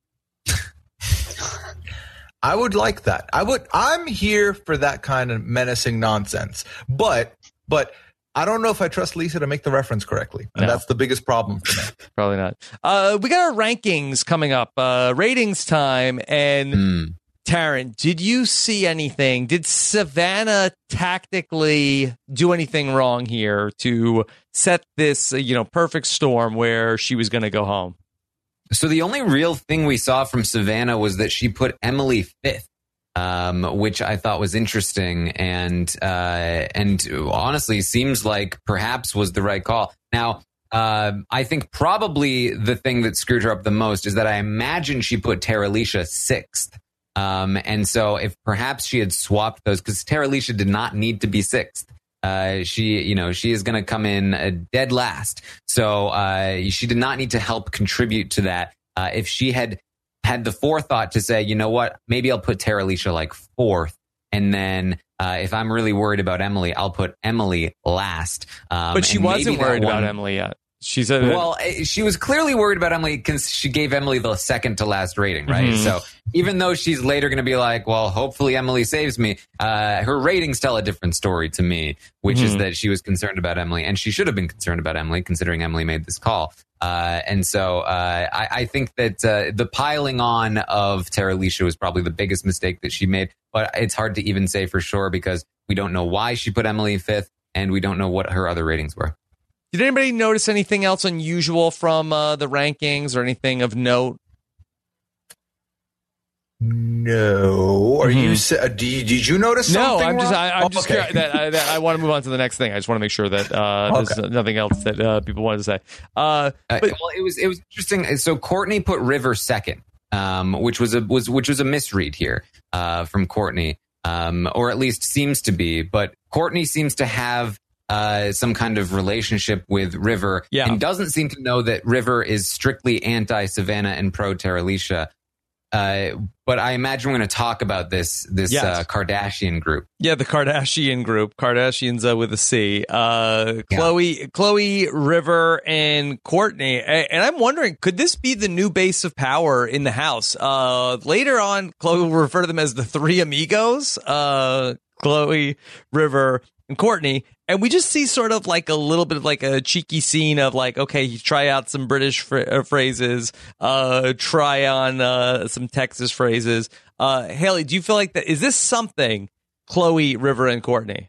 I would like that. I'm here for that kind of menacing nonsense. But I don't know if I trust Lisa to make the reference correctly. And that's the biggest problem for me. Probably not. We got our rankings coming up. Ratings time. And Taryn, did you see anything? Did Savannah tactically do anything wrong here to set this, perfect storm where she was going to go home? So the only real thing we saw from Savannah was that she put Emily 5th. Which I thought was interesting and honestly seems like perhaps was the right call. Now, I think probably the thing that screwed her up the most is that I imagine she put Tara Alicia 6th. And so if perhaps she had swapped those, because Tara Alicia did not need to be 6th. She is going to come in dead last. So she did not need to help contribute to that. If she had the forethought to say, you know what, maybe I'll put Tara Alicia like 4th. And then if I'm really worried about Emily, I'll put Emily last. But she wasn't worried about Emily yet. She said, well, she was clearly worried about Emily because she gave Emily the second to last rating, right? Mm-hmm. So even though she's later going to be like, well, hopefully Emily saves me, her ratings tell a different story to me, which is that she was concerned about Emily, and she should have been concerned about Emily considering Emily made this call. And so I think that the piling on of Tara Alicia was probably the biggest mistake that she made, but it's hard to even say for sure because we don't know why she put Emily 5th, and we don't know what her other ratings were. Did anybody notice anything else unusual from the rankings or anything of note? No. Are you? Did you notice something? No, I'm just okay. curious that I want to move on to the next thing. I just want to make sure that there's nothing else that people wanted to say. Well, it was interesting. So Courtney put River second, which was a misread here from Courtney, or at least seems to be. But Courtney seems to have some kind of relationship with River, and doesn't seem to know that River is strictly anti-Savannah and pro-Tara Alicia. But I imagine we're going to talk about this Kardashian group. Yeah, the Kardashian group. Kardashians with a C. Chloe, River, and Courtney. And I'm wondering, could this be the new base of power in the house? Later on, Chloe will refer to them as the three amigos. Chloe, River, and Courtney. And we just see sort of like a little bit of like a cheeky scene of like, okay, you try out some British phrases, try on some Texas phrases. Haley, do you feel like that? Is this something Chloe, River, and Courtney?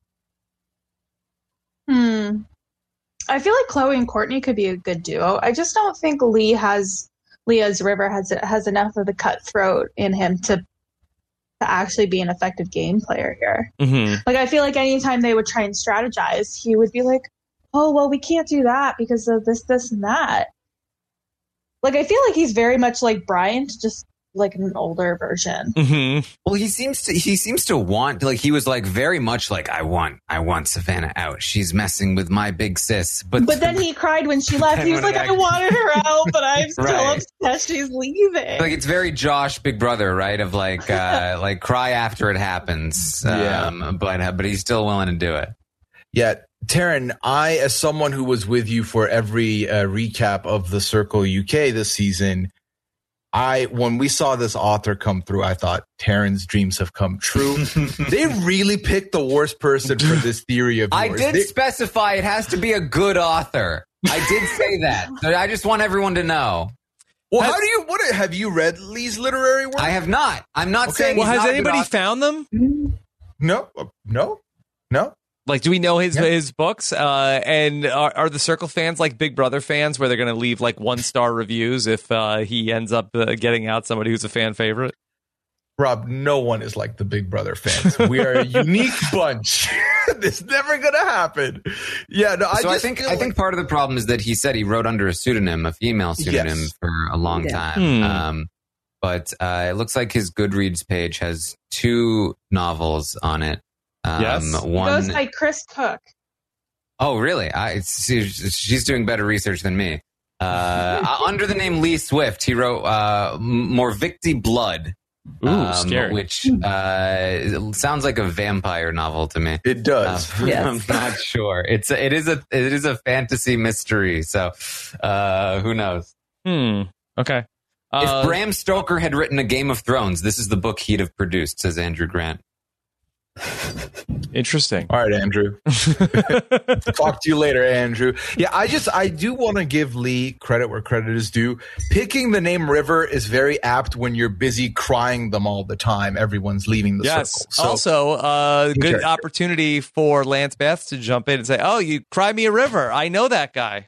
I feel like Chloe and Courtney could be a good duo. I just don't think Leah's River has enough of the cutthroat in him to actually be an effective game player here. Mm-hmm. Like, I feel like anytime they would try and strategize, he would be like, oh, well, we can't do that because of this, and that. Like, I feel like he's very much like Bryant, just like an older version. Mm-hmm. Well, he seems to want, like, he was like very much like, I want Savannah out. She's messing with my big sis. But then he cried when she left. He was like, I wanted her out, but I'm still obsessed she's leaving. Like, it's very Josh Big Brother, right? Of like, like cry after it happens. But he's still willing to do it. Yeah. Taryn, as someone who was with you for every recap of the Circle UK this season, when we saw this author come through, I thought Taryn's dreams have come true. They really picked the worst person for this theory of yours. I did specify it has to be a good author. I did say that. I just want everyone to know. Well, have you read Lee's literary work? I have not. I'm not saying. Well, has anybody found them? No. Like, do we know his books? And are the Circle fans like Big Brother fans, where they're going to leave like 1-star reviews if he ends up getting out somebody who's a fan favorite? Rob, no one is like the Big Brother fans. We are a unique bunch. This is never going to happen. Yeah, no. I think part of the problem is that he said he wrote under a pseudonym, a female pseudonym, for a long time. But it looks like his Goodreads page has 2 novels on it. One goes by Chris Cook. Oh, really? She's doing better research than me. Under the name Lee Swift, he wrote Morvicti Blood. Ooh, scary. Which sounds like a vampire novel to me. It does. I'm not sure. It is a fantasy mystery. So who knows? Okay. If Bram Stoker had written a Game of Thrones, this is the book he'd have produced, says Andrew Grant. Interesting. All right, Andrew. Talk to you later, Andrew. Yeah, I do want to give Lee credit where credit is due. Picking the name River is very apt when you're busy crying them all the time. Everyone's leaving the circle. So, also, good opportunity for Lance Bass to jump in and say, "Oh, you cry me a river. I know that guy."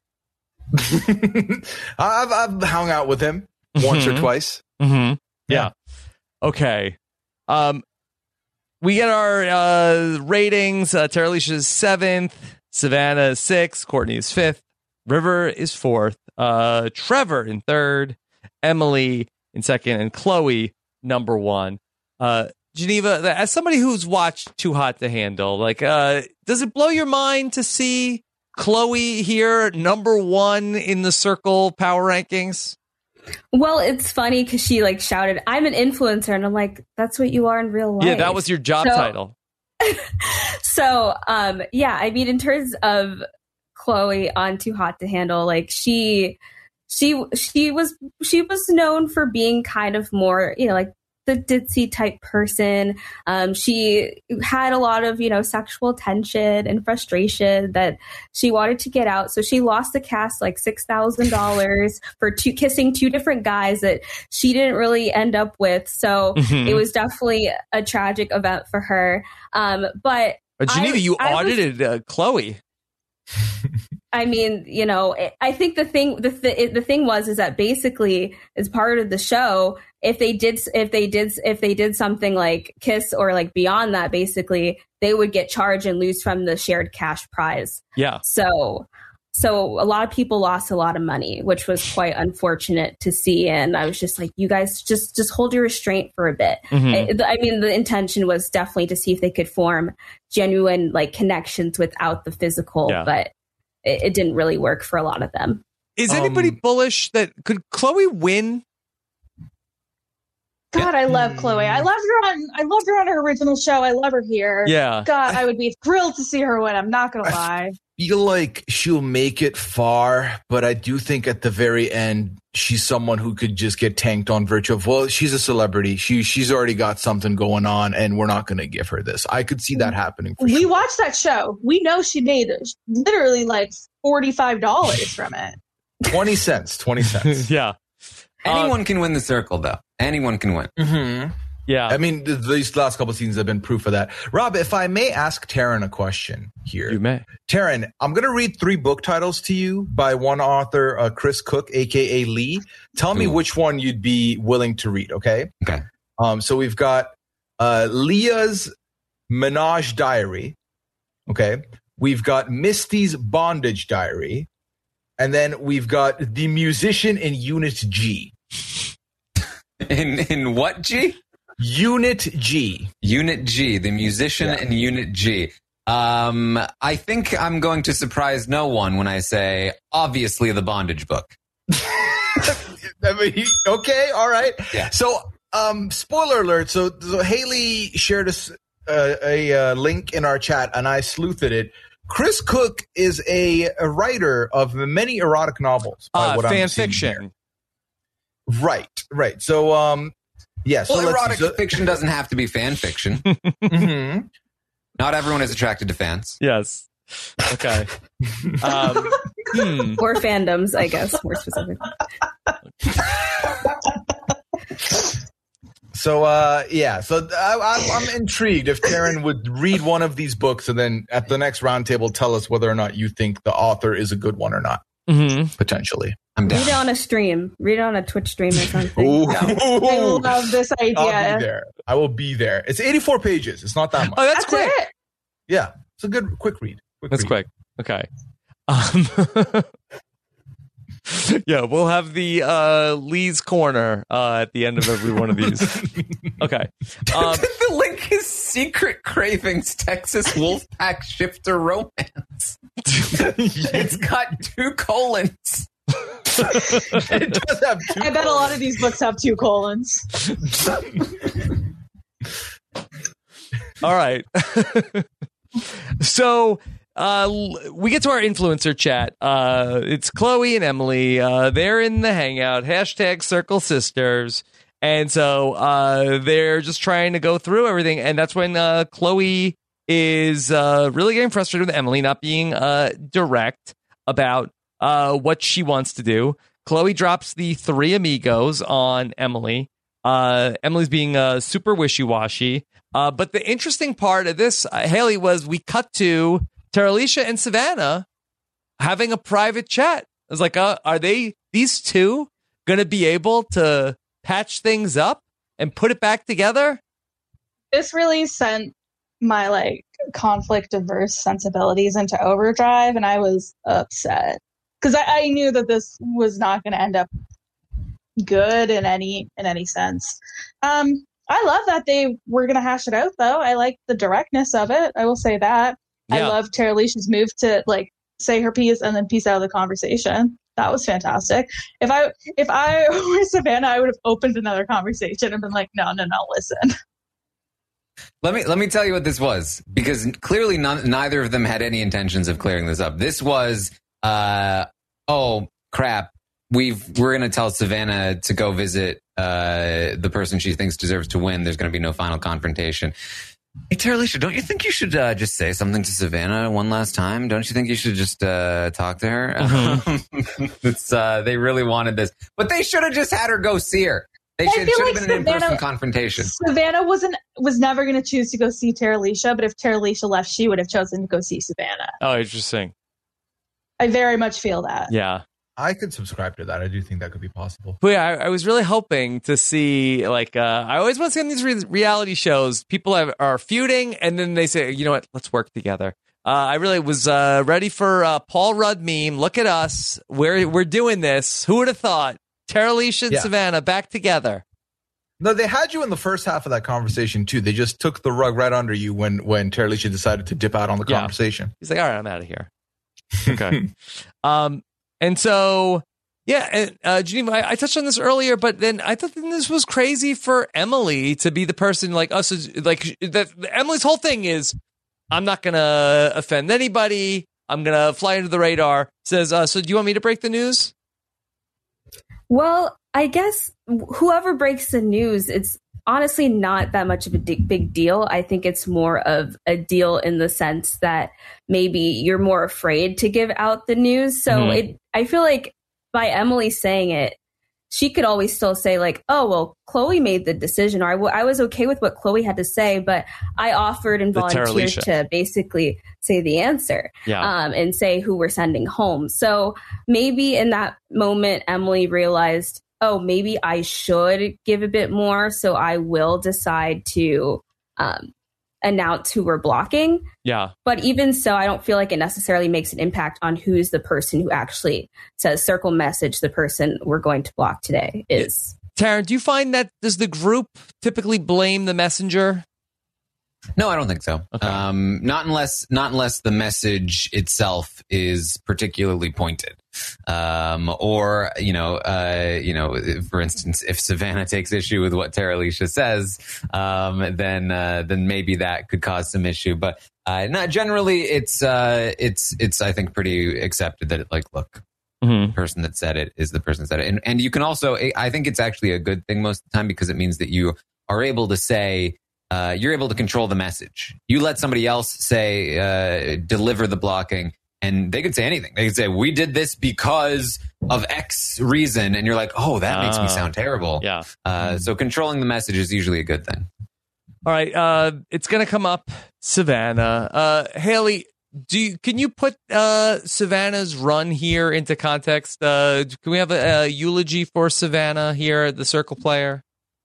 I've hung out with him once or twice. Mm-hmm. Yeah. Okay. We get our ratings. Tara Alicia's 7th, Savannah is 6th, Courtney is 5th, River is 4th, Trevor in 3rd, Emily in 2nd, and Chloe number 1. Geneva, as somebody who's watched Too Hot to Handle, like, does it blow your mind to see Chloe here number 1 in the Circle power rankings? Well, it's funny because she like shouted, "I'm an influencer," and I'm like, "That's what you are in real life." Yeah, that was your job title. So, yeah, I mean, in terms of Chloe on Too Hot to Handle. Like she was known for being kind of more, like the ditzy type person. She had a lot of, sexual tension and frustration that she wanted to get out. So she lost the cast like $6,000 for kissing two different guys that she didn't really end up with. So it was definitely a tragic event for her. But Geneva, you audited Chloe. I mean, I think the thing was that basically as part of the show, if they did something like kiss or like beyond that, basically they would get charged and lose from the shared cash prize. Yeah. So a lot of people lost a lot of money, which was quite unfortunate to see. And I was just like, you guys just hold your restraint for a bit. I mean, the intention was definitely to see if they could form genuine like connections without the physical, but it didn't really work for a lot of them. Is anybody bullish that could Chloe win? God, I love Chloe. I loved her on her original show. I love her here. Yeah. God, I would be thrilled to see her win. I'm not gonna lie. I feel like she'll make it far, but I do think at the very end she's someone who could just get tanked on virtue of, well, she's a celebrity. She's already got something going on, and we're not going to give her this. I could see that happening. We watched that show. We know she made literally like $45 from it. 20 cents. Yeah. Anyone can win the circle, though. Anyone can win. Mm-hmm. Yeah. I mean, these last couple of seasons have been proof of that. Rob, if I may ask Taryn a question here. You may. Taryn, I'm going to read 3 book titles to you by one author, Chris Cook, a.k.a. Lee. Tell me which one you'd be willing to read, okay? Okay. So we've got Leah's Menage Diary, okay? We've got Misty's Bondage Diary. And then we've got The Musician in Unit G. In what G? Unit G. Unit G, The Musician in Unit G. I think I'm going to surprise no one when I say, obviously, the bondage book. I mean, okay, all right. Yeah. So, spoiler alert. So Haley shared a link in our chat, and I sleuthed it. Chris Cook is a writer of many erotic novels. Fan fiction. Right. So, yes. Well, erotic fiction doesn't have to be fan fiction. Mm-hmm. Not everyone is attracted to fans. Yes. Okay. Or fandoms, I guess, more specifically. So, So I'm intrigued if Taryn would read one of these books and then at the next roundtable tell us whether or not you think the author is a good one or not. Mm-hmm. Potentially. I'm down. Read it on a stream. Read it on a Twitch stream or something. I love this idea. I'll be there. I will be there. It's 84 pages. It's not that much. Oh, that's quick. It. Yeah. It's a good, quick read. Quick. Okay. Yeah, we'll have the Lee's Corner at the end of every one of these. Okay. The link is Secret Cravings Texas Wolfpack Shifter Romance. It's got 2 colons. It does have 2 I bet a lot of these books have 2 colons. All right. So we get to our influencer chat. It's Chloe and Emily. They're in the hangout. #Circle Sisters. And so they're just trying to go through everything. And that's when Chloe is really getting frustrated with Emily not being direct about what she wants to do. Chloe drops the 3 amigos on Emily. Emily's being super wishy-washy. But the interesting part of this, Haley, was we cut to Terralisha and Savannah having a private chat. I was like, are these two going to be able to patch things up and put it back together? This really sent my conflict-averse sensibilities into overdrive, and I was upset because I knew that this was not going to end up good in any sense. I love that they were going to hash it out, though. I like the directness of it. I will say that. Yeah. I love Terralisha's move to say her piece and then piece out of the conversation. That was fantastic. If I were Savannah, I would have opened another conversation and been like, no, listen. Let me tell you what this was, because clearly neither of them had any intentions of clearing this up. This was, oh crap, we're going to tell Savannah to go visit the person she thinks deserves to win. There's going to be no final confrontation. Hey, Terralisha, don't you think you should just say something to Savannah one last time? Don't you think you should just talk to her? Mm-hmm. They really wanted this, but they should have just had her go see her. They should have been an in-person confrontation. Savannah was never going to choose to go see Terralisha, but if Terralisha left, she would have chosen to go see Savannah. Oh, interesting. I very much feel that. Yeah. I could subscribe to that. I do think that could be possible. But yeah, I was really hoping to see, like, I always want to see on these reality shows, people are feuding, and then they say, you know what, let's work together. I really was ready for Paul Rudd meme. Look at us. We're doing this. Who would have thought? Terralisha and Savannah back together. No, they had you in the first half of that conversation, too. They just took the rug right under you when Terralisha decided to dip out on the conversation. He's like, all right, I'm out of here. Okay. And so, yeah, Geneva, I touched on this earlier, but then I thought this was crazy for Emily to be the person like us. Like Emily's whole thing is, I'm not going to offend anybody. I'm going to fly under the radar. Says, so do you want me to break the news? Well, I guess whoever breaks the news, it's honestly not that much of a big deal. I think it's more of a deal in the sense that maybe you're more afraid to give out the news. So I feel like by Emily saying it, she could always still say like, oh, well, Chloe made the decision, or I was okay with what Chloe had to say, but I offered and volunteered to basically say the answer and say who we're sending home. So maybe in that moment, Emily realized, oh, maybe I should give a bit more. So I will decide to announce who we're blocking. Yeah. But even so, I don't feel like it necessarily makes an impact on who's the person who actually says circle message the person we're going to block today is. Taryn, do you find that does the group typically blame the messenger? No, I don't think so. Okay. Not unless the message itself is particularly pointed, or for instance, if Savannah takes issue with what Terralisha says, then maybe that could cause some issue. But not generally. It's I think pretty accepted that look. The person that said it is the person that said it, and you can also. I think it's actually a good thing most of the time because it means that you are able to say. You're able to control the message. You let somebody else say, deliver the blocking, and they could say anything. They could say, we did this because of X reason. And you're like, oh, that makes me sound terrible. Yeah. So controlling the message is usually a good thing. All right. It's going to come up, Savannah. Haley, can you put Savannah's run here into context? Can we have a eulogy for Savannah here, the Circle player?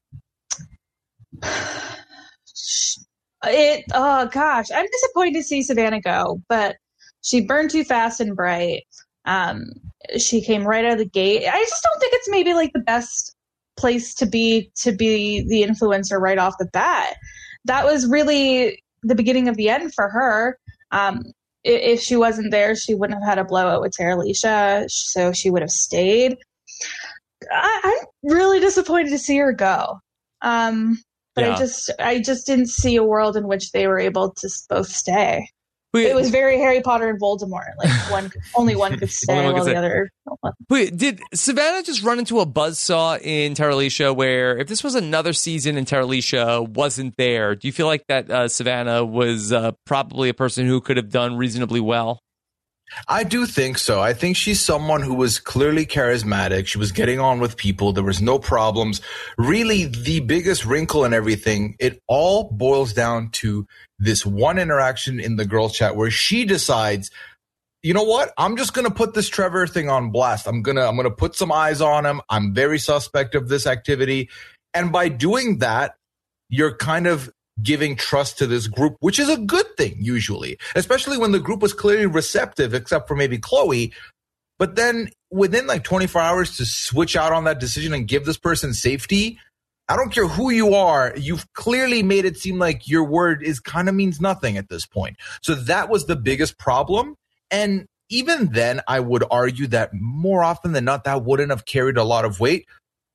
Oh gosh, I'm disappointed to see Savannah go, but she burned too fast and bright. She came right out of the gate. I just don't think it's maybe like the best place to be the influencer right off the bat. That was really the beginning of the end for her. If she wasn't there, she wouldn't have had a blowout with Terralisha, so she would have stayed. I'm really disappointed to see her go. But I just didn't see a world in which they were able to both stay. It was very Harry Potter and Voldemort. Like only one could stay while the other. Wait, did Savannah just run into a buzzsaw in Terralisha where if this was another season and Terralisha wasn't there, do you feel like that Savannah was probably a person who could have done reasonably well? I do think so. I think she's someone who was clearly charismatic. She was getting on with people. There was no problems. Really, the biggest wrinkle in everything, it all boils down to this one interaction in the girl chat where she decides, you know what? I'm just going to put this Trevor thing on blast. I'm going to put some eyes on him. I'm very suspect of this activity. And by doing that, you're kind of giving trust to this group, which is a good thing usually, especially when the group was clearly receptive, except for maybe Chloe. But then within like 24 hours to switch out on that decision and give this person safety, I don't care who you are, you've clearly made it seem like your word is kind of means nothing at this point. So that was the biggest problem. And even then, I would argue that more often than not, that wouldn't have carried a lot of weight.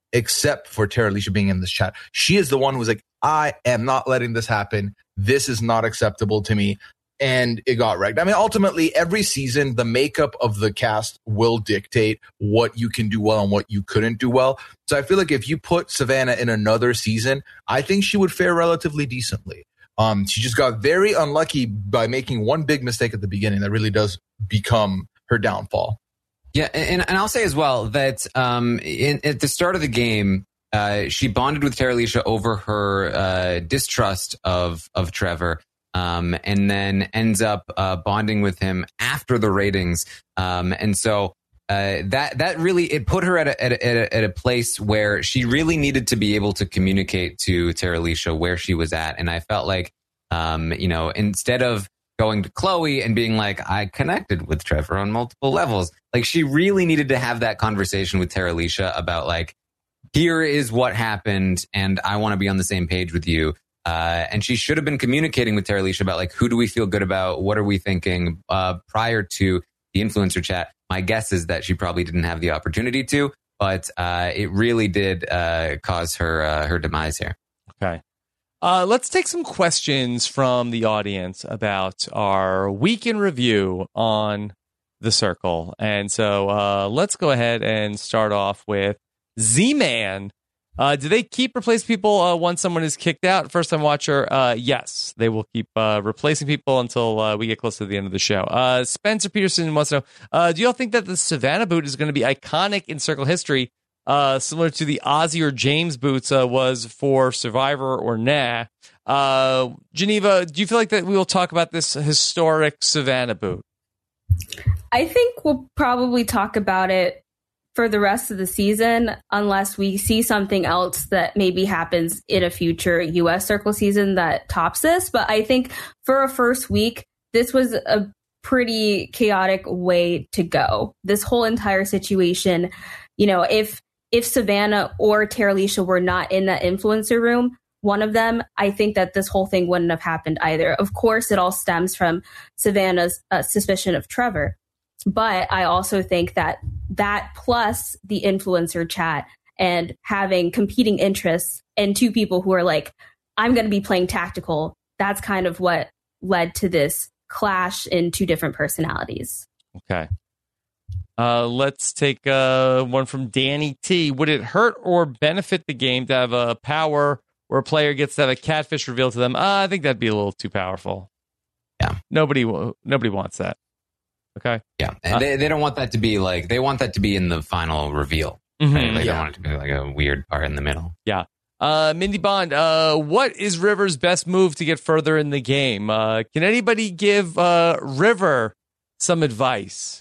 except for Tara Alicia being in this chat. She is the one who was like, I am not letting this happen. This is not acceptable to me. And it got wrecked. I mean, ultimately, every season, the makeup of the cast will dictate what you can do well and what you couldn't do well. So I feel like if you put Savannah in another season, I think she would fare relatively decently. She just got very unlucky by making one big mistake at the beginning that really does become her downfall. Yeah, and I'll say as well that at the start of the game, she bonded with Tara Alicia over her distrust of Trevor. And then ends up bonding with him after the ratings, and so that really it put her at a place where she really needed to be able to communicate to Tara Alicia where she was at, and I felt like instead of going to Chloe and being like, I connected with Trevor on multiple levels, like she really needed to have that conversation with Tara Alicia about like, here is what happened, and I want to be on the same page with you. And she should have been communicating with Tara Alicia about like, who do we feel good about? What are we thinking prior to the influencer chat? My guess is that she probably didn't have the opportunity to, but it really did cause her demise here. Okay. Let's take some questions from the audience about our week in review on The Circle. And so let's go ahead and start off with Z-Man. Do they keep replacing people once someone is kicked out? First time watcher, yes. They will keep replacing people until we get close to the end of the show. Spencer Peterson wants to know, do y'all think that the Savannah boot is going to be iconic in Circle history, similar to the Ozzy or James boots was for Survivor or nah? Geneva, do you feel like that we will talk about this historic Savannah boot? I think we'll probably talk about it for the rest of the season, unless we see something else that maybe happens in a future US Circle season that tops this. But I think for a first week, this was a pretty chaotic way to go. This whole entire situation, if Savannah or Tara Alicia were not in that influencer room, one of them, I think that this whole thing wouldn't have happened either. Of course, it all stems from Savannah's suspicion of Trevor. But I also think that plus the influencer chat and having competing interests and two people who are like, I'm going to be playing tactical, that's kind of what led to this clash in two different personalities. Okay. Let's take one from Danny T. Would it hurt or benefit the game to have a power where a player gets to have a catfish revealed to them? I think that'd be a little too powerful. Yeah. Nobody wants that. Okay. Yeah. And they don't want that to be like, they want that to be in the final reveal. Mm-hmm. Right? They don't want it to be like a weird part in the middle. Yeah. Mindy Bond, what is River's best move to get further in the game? Can anybody give River some advice?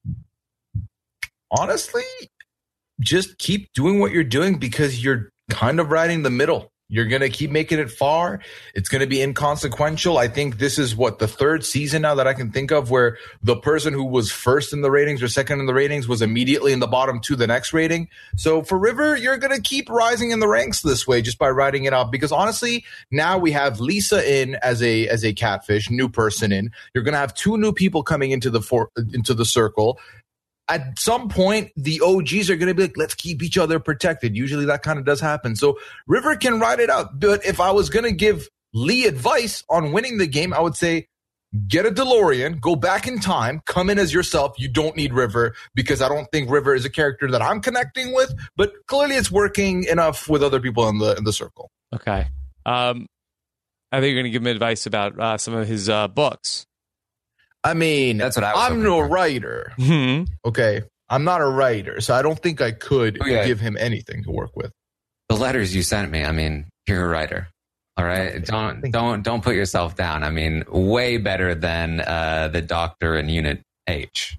Honestly, just keep doing what you're doing because you're kind of riding the middle. You're going to keep making it far. It's going to be inconsequential. I think this is the third season now that I can think of where the person who was first in the ratings or second in the ratings was immediately in the bottom to the next rating. So for River, you're going to keep rising in the ranks this way just by riding it up. Because honestly, now we have Lisa in as a catfish, new person in. You're going to have two new people coming into the circle. At some point, the OGs are going to be like, let's keep each other protected. Usually that kind of does happen. So River can ride it out. But if I was going to give Lee advice on winning the game, I would say, get a DeLorean, go back in time, come in as yourself. You don't need River because I don't think River is a character that I'm connecting with. But clearly it's working enough with other people in the circle. Okay. I think you're going to give him advice about some of his books. I mean, that's what I'm no writer. Mm-hmm. Okay. I'm not a writer, so I don't think I could give him anything to work with. The letters you sent me, I mean, you're a writer. All right. Don't put yourself down. I mean, way better than the doctor in Unit H.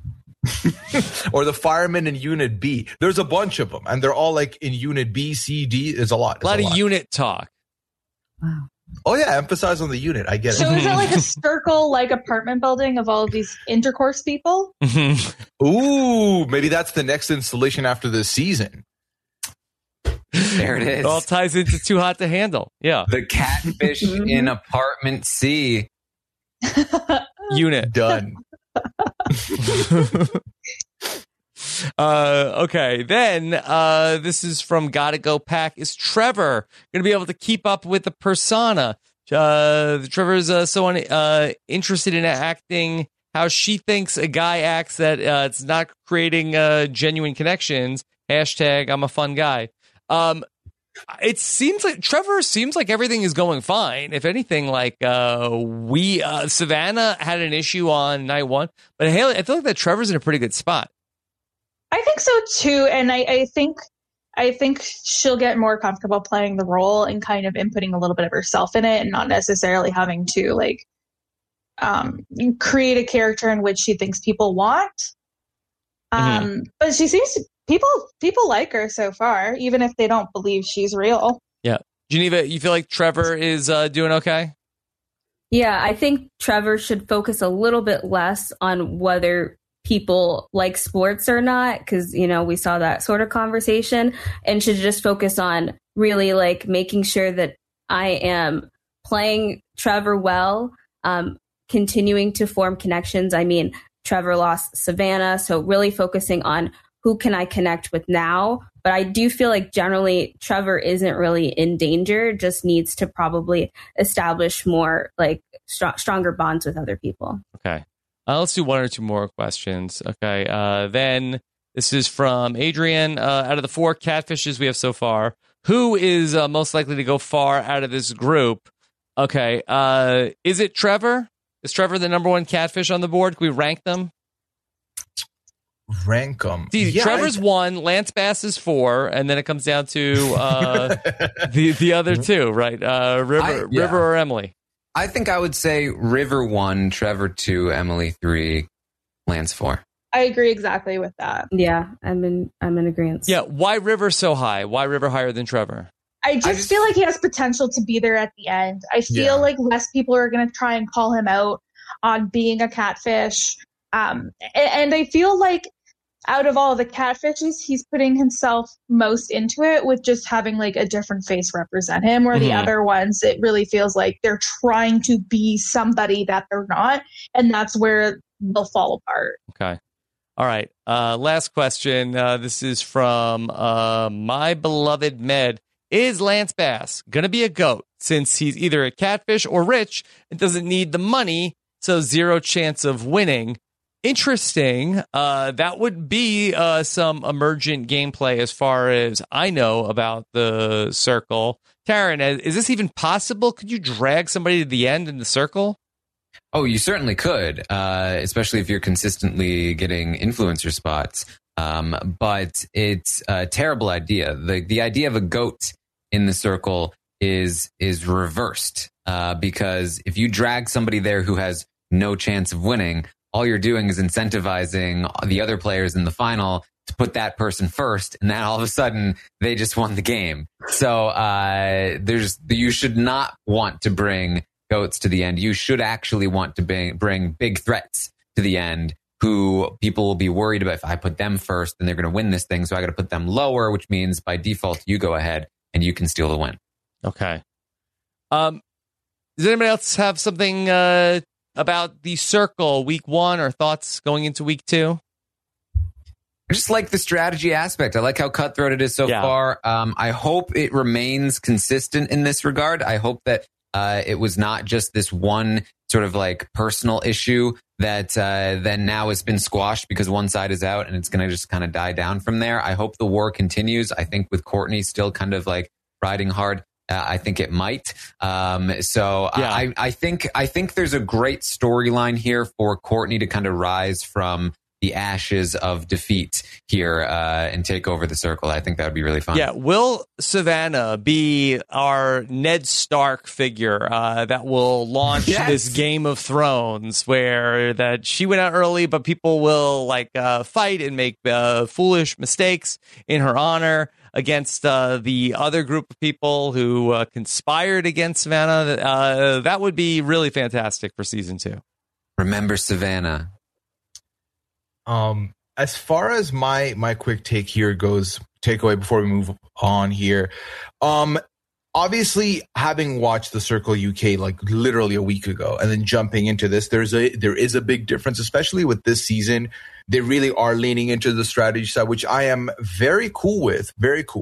Or the fireman in Unit B. There's a bunch of them, and they're all like in Unit B, C, D. There's a lot. A lot of unit talk. Wow. Oh, yeah. Emphasize on the unit. I get it. So is it like a circle, like apartment building of all of these intercourse people? Ooh, maybe that's the next installation after this season. There it is. It all ties into Too Hot to Handle. Yeah. The catfish in apartment C. Unit. Done. Okay, then this is from Gotta Go Pack. Is Trevor going to be able to keep up with the persona? Trevor's so interested in acting how she thinks a guy acts, that it's not creating genuine connections. Hashtag I'm a fun guy. It seems like Trevor seems like everything is going fine. If anything, like Savannah had an issue on night one, but Haley, I feel like that Trevor's in a pretty good spot. I think so too, and I think she'll get more comfortable playing the role and kind of inputting a little bit of herself in it, and not necessarily having to like create a character in which she thinks people want. But she seems to, people like her so far, even if they don't believe she's real. Yeah, Geneva, you feel like Trevor is doing okay? Yeah, I think Trevor should focus a little bit less on whether people like sports or not, because we saw that sort of conversation, and should just focus on really like making sure that I am playing Trevor well, continuing to form connections. I mean, Trevor lost Savannah, so really focusing on who can I connect with now. But I do feel like generally Trevor isn't really in danger, just needs to probably establish more like stronger bonds with other people. Okay. Let's do one or two more questions. Okay. Then this is from Adrian. Out of the 4 catfishes we have so far, who is most likely to go far out of this group? Okay. Is it Trevor? Is Trevor the number 1 catfish on the board? Can we rank them? Rank them. Yeah, Trevor's 1, Lance Bass is 4, and then it comes down to the other 2, right? River or Emily? I think I would say River 1, Trevor 2, Emily 3, Lance 4. I agree exactly with that. Yeah, I'm in agreement. Yeah, why River so high? Why River higher than Trevor? I just feel like he has potential to be there at the end. I feel like less people are going to try and call him out on being a catfish. And I feel like out of all the catfishes, he's putting himself most into it with just having like a different face represent him, where the other ones, it really feels like they're trying to be somebody that they're not. And that's where they'll fall apart. Okay. All right. Last question. This is from My Beloved Med. Is Lance Bass going to be a GOAT since he's either a catfish or rich and doesn't need the money, so 0 chance of winning? Interesting. That would be some emergent gameplay as far as I know about the circle. Taryn, is this even possible? Could you drag somebody to the end in the circle? Oh, you certainly could, especially if you're consistently getting influencer spots. But it's a terrible idea. The idea of a GOAT in the circle is reversed, because if you drag somebody there who has no chance of winning, all you're doing is incentivizing the other players in the final to put that person first, and then all of a sudden they just won the game. So you should not want to bring GOATs to the end. You should actually want to bring big threats to the end, who people will be worried about. If I put them first, then they're going to win this thing, so I got to put them lower, which means by default you go ahead and you can steal the win. Okay. Does anybody else have something about the circle week 1 or thoughts going into week 2? I just like the strategy aspect. I like how cutthroat it is so far. I hope it remains consistent in this regard. I hope that it was not just this one sort of like personal issue that then now has been squashed because one side is out and it's going to just kind of die down from there. I hope the war continues. I think with Courtney still kind of like riding hard, I think it might. I think there's a great storyline here for Courtney to kind of rise from the ashes of defeat here and take over the circle. I think that would be really fun. Yeah, will Savannah be our Ned Stark figure that will launch this Game of Thrones, where that she went out early, but people will like fight and make foolish mistakes in her honor against the other group of people who conspired against Savannah? That would be really fantastic for season 2. Remember Savannah. As far as my quick take here goes, takeaway before we move on here, obviously, having watched the Circle UK like literally a week ago and then jumping into this, there is a big difference, especially with this season. They really are leaning into the strategy side, which I am very cool with.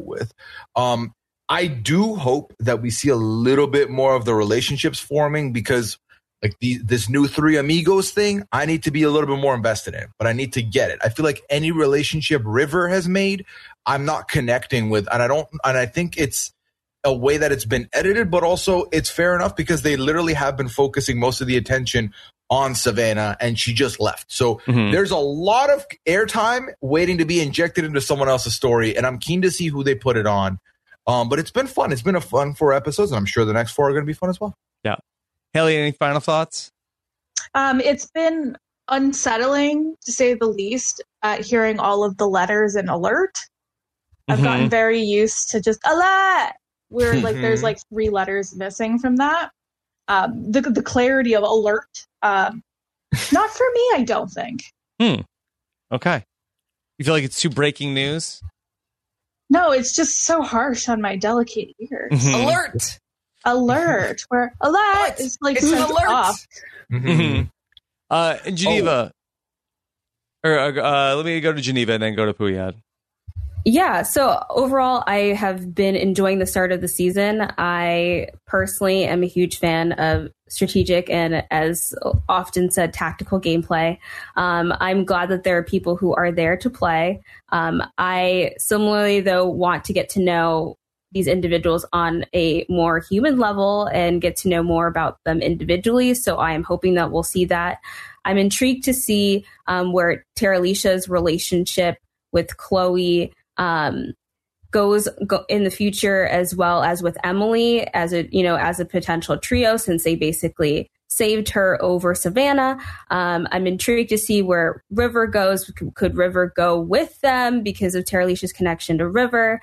I do hope that we see a little bit more of the relationships forming, because like this new Three Amigos thing, I need to be a little bit more invested in, but I need to get it. I feel like any relationship River has made, I'm not connecting with, and I think it's a way that it's been edited, but also it's fair enough because they literally have been focusing most of the attention on Savannah, and she just left. So there's a lot of airtime waiting to be injected into someone else's story, and I'm keen to see who they put it on. But it's been fun. It's been a fun 4 episodes, and I'm sure the next 4 are going to be fun as well. Yeah. Haley, any final thoughts? It's been unsettling, to say the least, hearing all of the letters and alert. I've gotten very used to just alert, where like there's like 3 letters missing from that. The clarity of alert, not for me, I don't think. Okay. You feel like it's too breaking news? No, it's just so harsh on my delicate ears. Alert, where alert is like it's an alert. Off. In Geneva, or let me go to Geneva and then go to Puyad. Yeah, so overall, I have been enjoying the start of the season. I personally am a huge fan of strategic and, as often said, tactical gameplay. I'm glad that there are people who are there to play. I similarly, though, want to get to know these individuals on a more human level and get to know more about them individually. So I am hoping that we'll see that. I'm intrigued to see where Terralisha's relationship with Chloe goes in the future, as well as with Emily as a potential trio, since they basically saved her over Savannah. I'm intrigued to see where River goes. Could River go with them because of Terralisha's connection to River?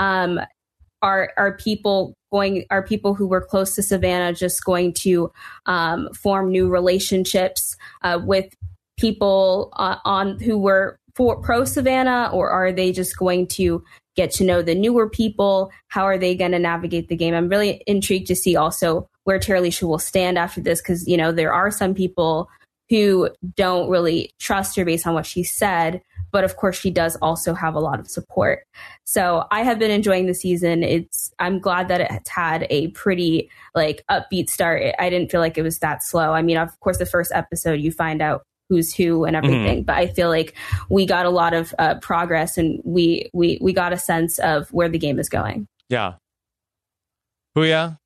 Are people who were close to Savannah just going to form new relationships with people who were pro Savannah, or are they just going to get to know the newer people? How are they going to navigate the game? I'm really intrigued to see also where Terralisha will stand after this, because there are some people who don't really trust her based on what she said, but of course she does also have a lot of support. So I have been enjoying the season. I'm glad that it's had a pretty upbeat start. I didn't feel like it was that slow. I mean, of course, the first episode you find out who's who and everything, but I feel like we got a lot of progress, and we got a sense of where the game is going. Yeah. Booyah.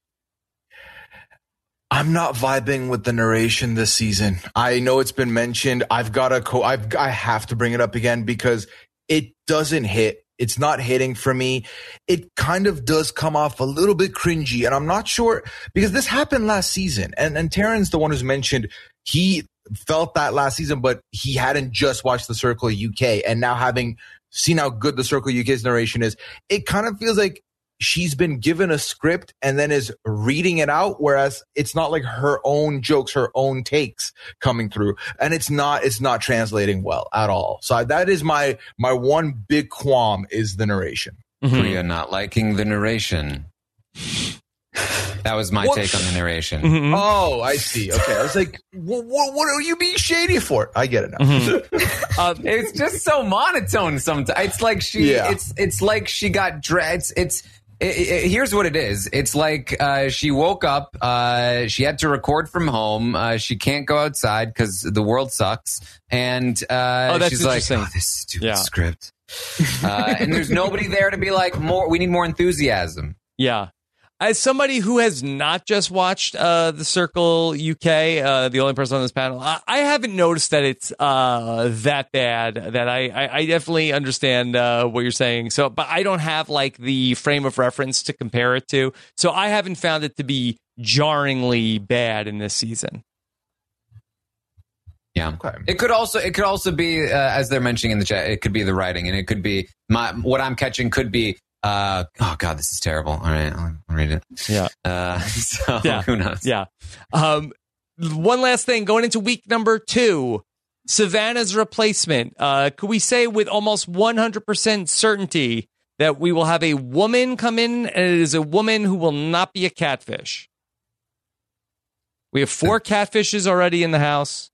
I'm not vibing with the narration this season. I know it's been mentioned. I have to bring it up again because it doesn't hit. It's not hitting for me. It kind of does come off a little bit cringy, and I'm not sure, because this happened last season, and Terran's the one who's mentioned he felt that last season, but he hadn't just watched the Circle UK, and now having seen how good the Circle UK's narration is, it kind of feels like she's been given a script and then is reading it out, whereas it's not like her own jokes, her own takes coming through, and it's not translating well at all. So that is my one big qualm, is the narration. Priya not liking the narration. That was my take on the narration. Oh, I see. Okay, I was like, what are you being shady for? I get it now. It's just so monotone sometimes. It's like it's like she got dreads. Here's what it is. It's like she woke up. She had to record from home. She can't go outside because the world sucks. And she's like, oh, this stupid script. And there's nobody there to be like, we need more enthusiasm. Yeah. As somebody who has not just watched the Circle UK, the only person on this panel, I haven't noticed that it's that bad. That I definitely understand what you're saying. So, but I don't have like the frame of reference to compare it to. So I haven't found it to be jarringly bad in this season. Yeah, okay. It could also be as they're mentioning in the chat. It could be the writing, and it could be what I'm catching could be. Oh God, this is terrible. All right, I'll read it. Yeah. Who knows? Yeah. One last thing, going into week number 2, Savannah's replacement. Could we say with almost 100% certainty that we will have a woman come in, and it is a woman who will not be a catfish. We have 4 catfishes already in the house.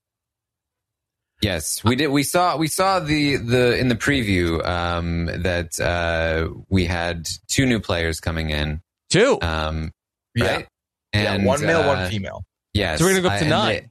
Yes, we did. We saw the in the preview that we had 2 new players coming in. 2, right? Yeah, And one male, one female. Yes, so we're gonna go up to 9.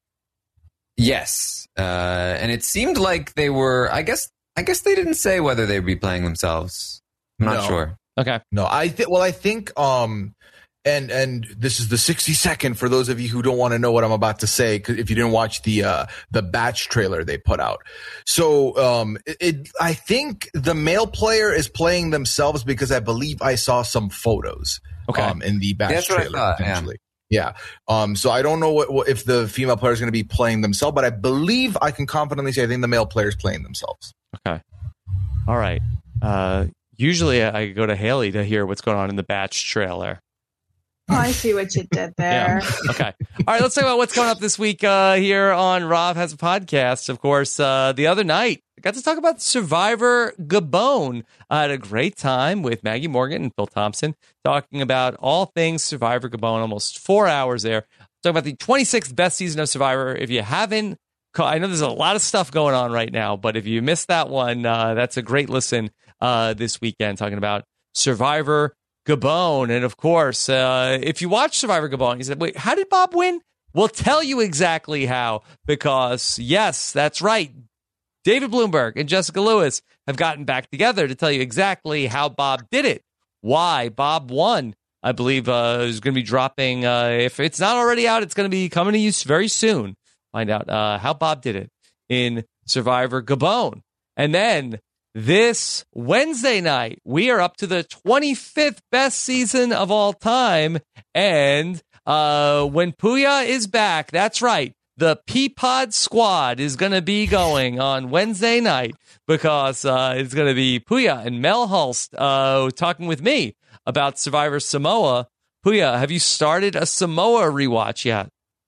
Yes, and it seemed like they were. I guess they didn't say whether they'd be playing themselves. I'm not sure. Okay. No, I think and this is the 60-second for those of you who don't want to know what I'm about to say, because if you didn't watch the batch trailer they put out. So I think the male player is playing themselves because I believe I saw some photos in the batch trailer. What I thought, potentially. Yeah. So I don't know what if the female player is going to be playing themselves, but I believe I can confidently say I think the male player is playing themselves. Okay. All right. Usually I go to Haley to hear what's going on in the batch trailer. Oh, I see what you did there. Yeah. Okay. All right. Let's talk about what's coming up this week here on Rob Has a Podcast. Of course, the other night, I got to talk about Survivor Gabon. I had a great time with Maggie Morgan and Phil Thompson talking about all things Survivor Gabon, almost 4 hours there. Talking about the 26th best season of Survivor. If you haven't, I know there's a lot of stuff going on right now, but if you missed that one, that's a great listen this weekend, talking about Survivor Gabon. And of course, if you watch Survivor Gabon, you said, wait, how did Bob win? We'll tell you exactly how, because yes, that's right. David Bloomberg and Jessica Lewis have gotten back together to tell you exactly how Bob did it, why Bob won. I believe is going to be dropping. If it's not already out, it's going to be coming to you very soon. Find out how Bob did it in Survivor Gabon. And then this Wednesday night, we are up to the 25th best season of all time. And when Puya is back, that's right, the Peapod Squad is going to be going on Wednesday night, because it's going to be Puya and Mel Hulst talking with me about Survivor Samoa. Puya, have you started a Samoa rewatch yet?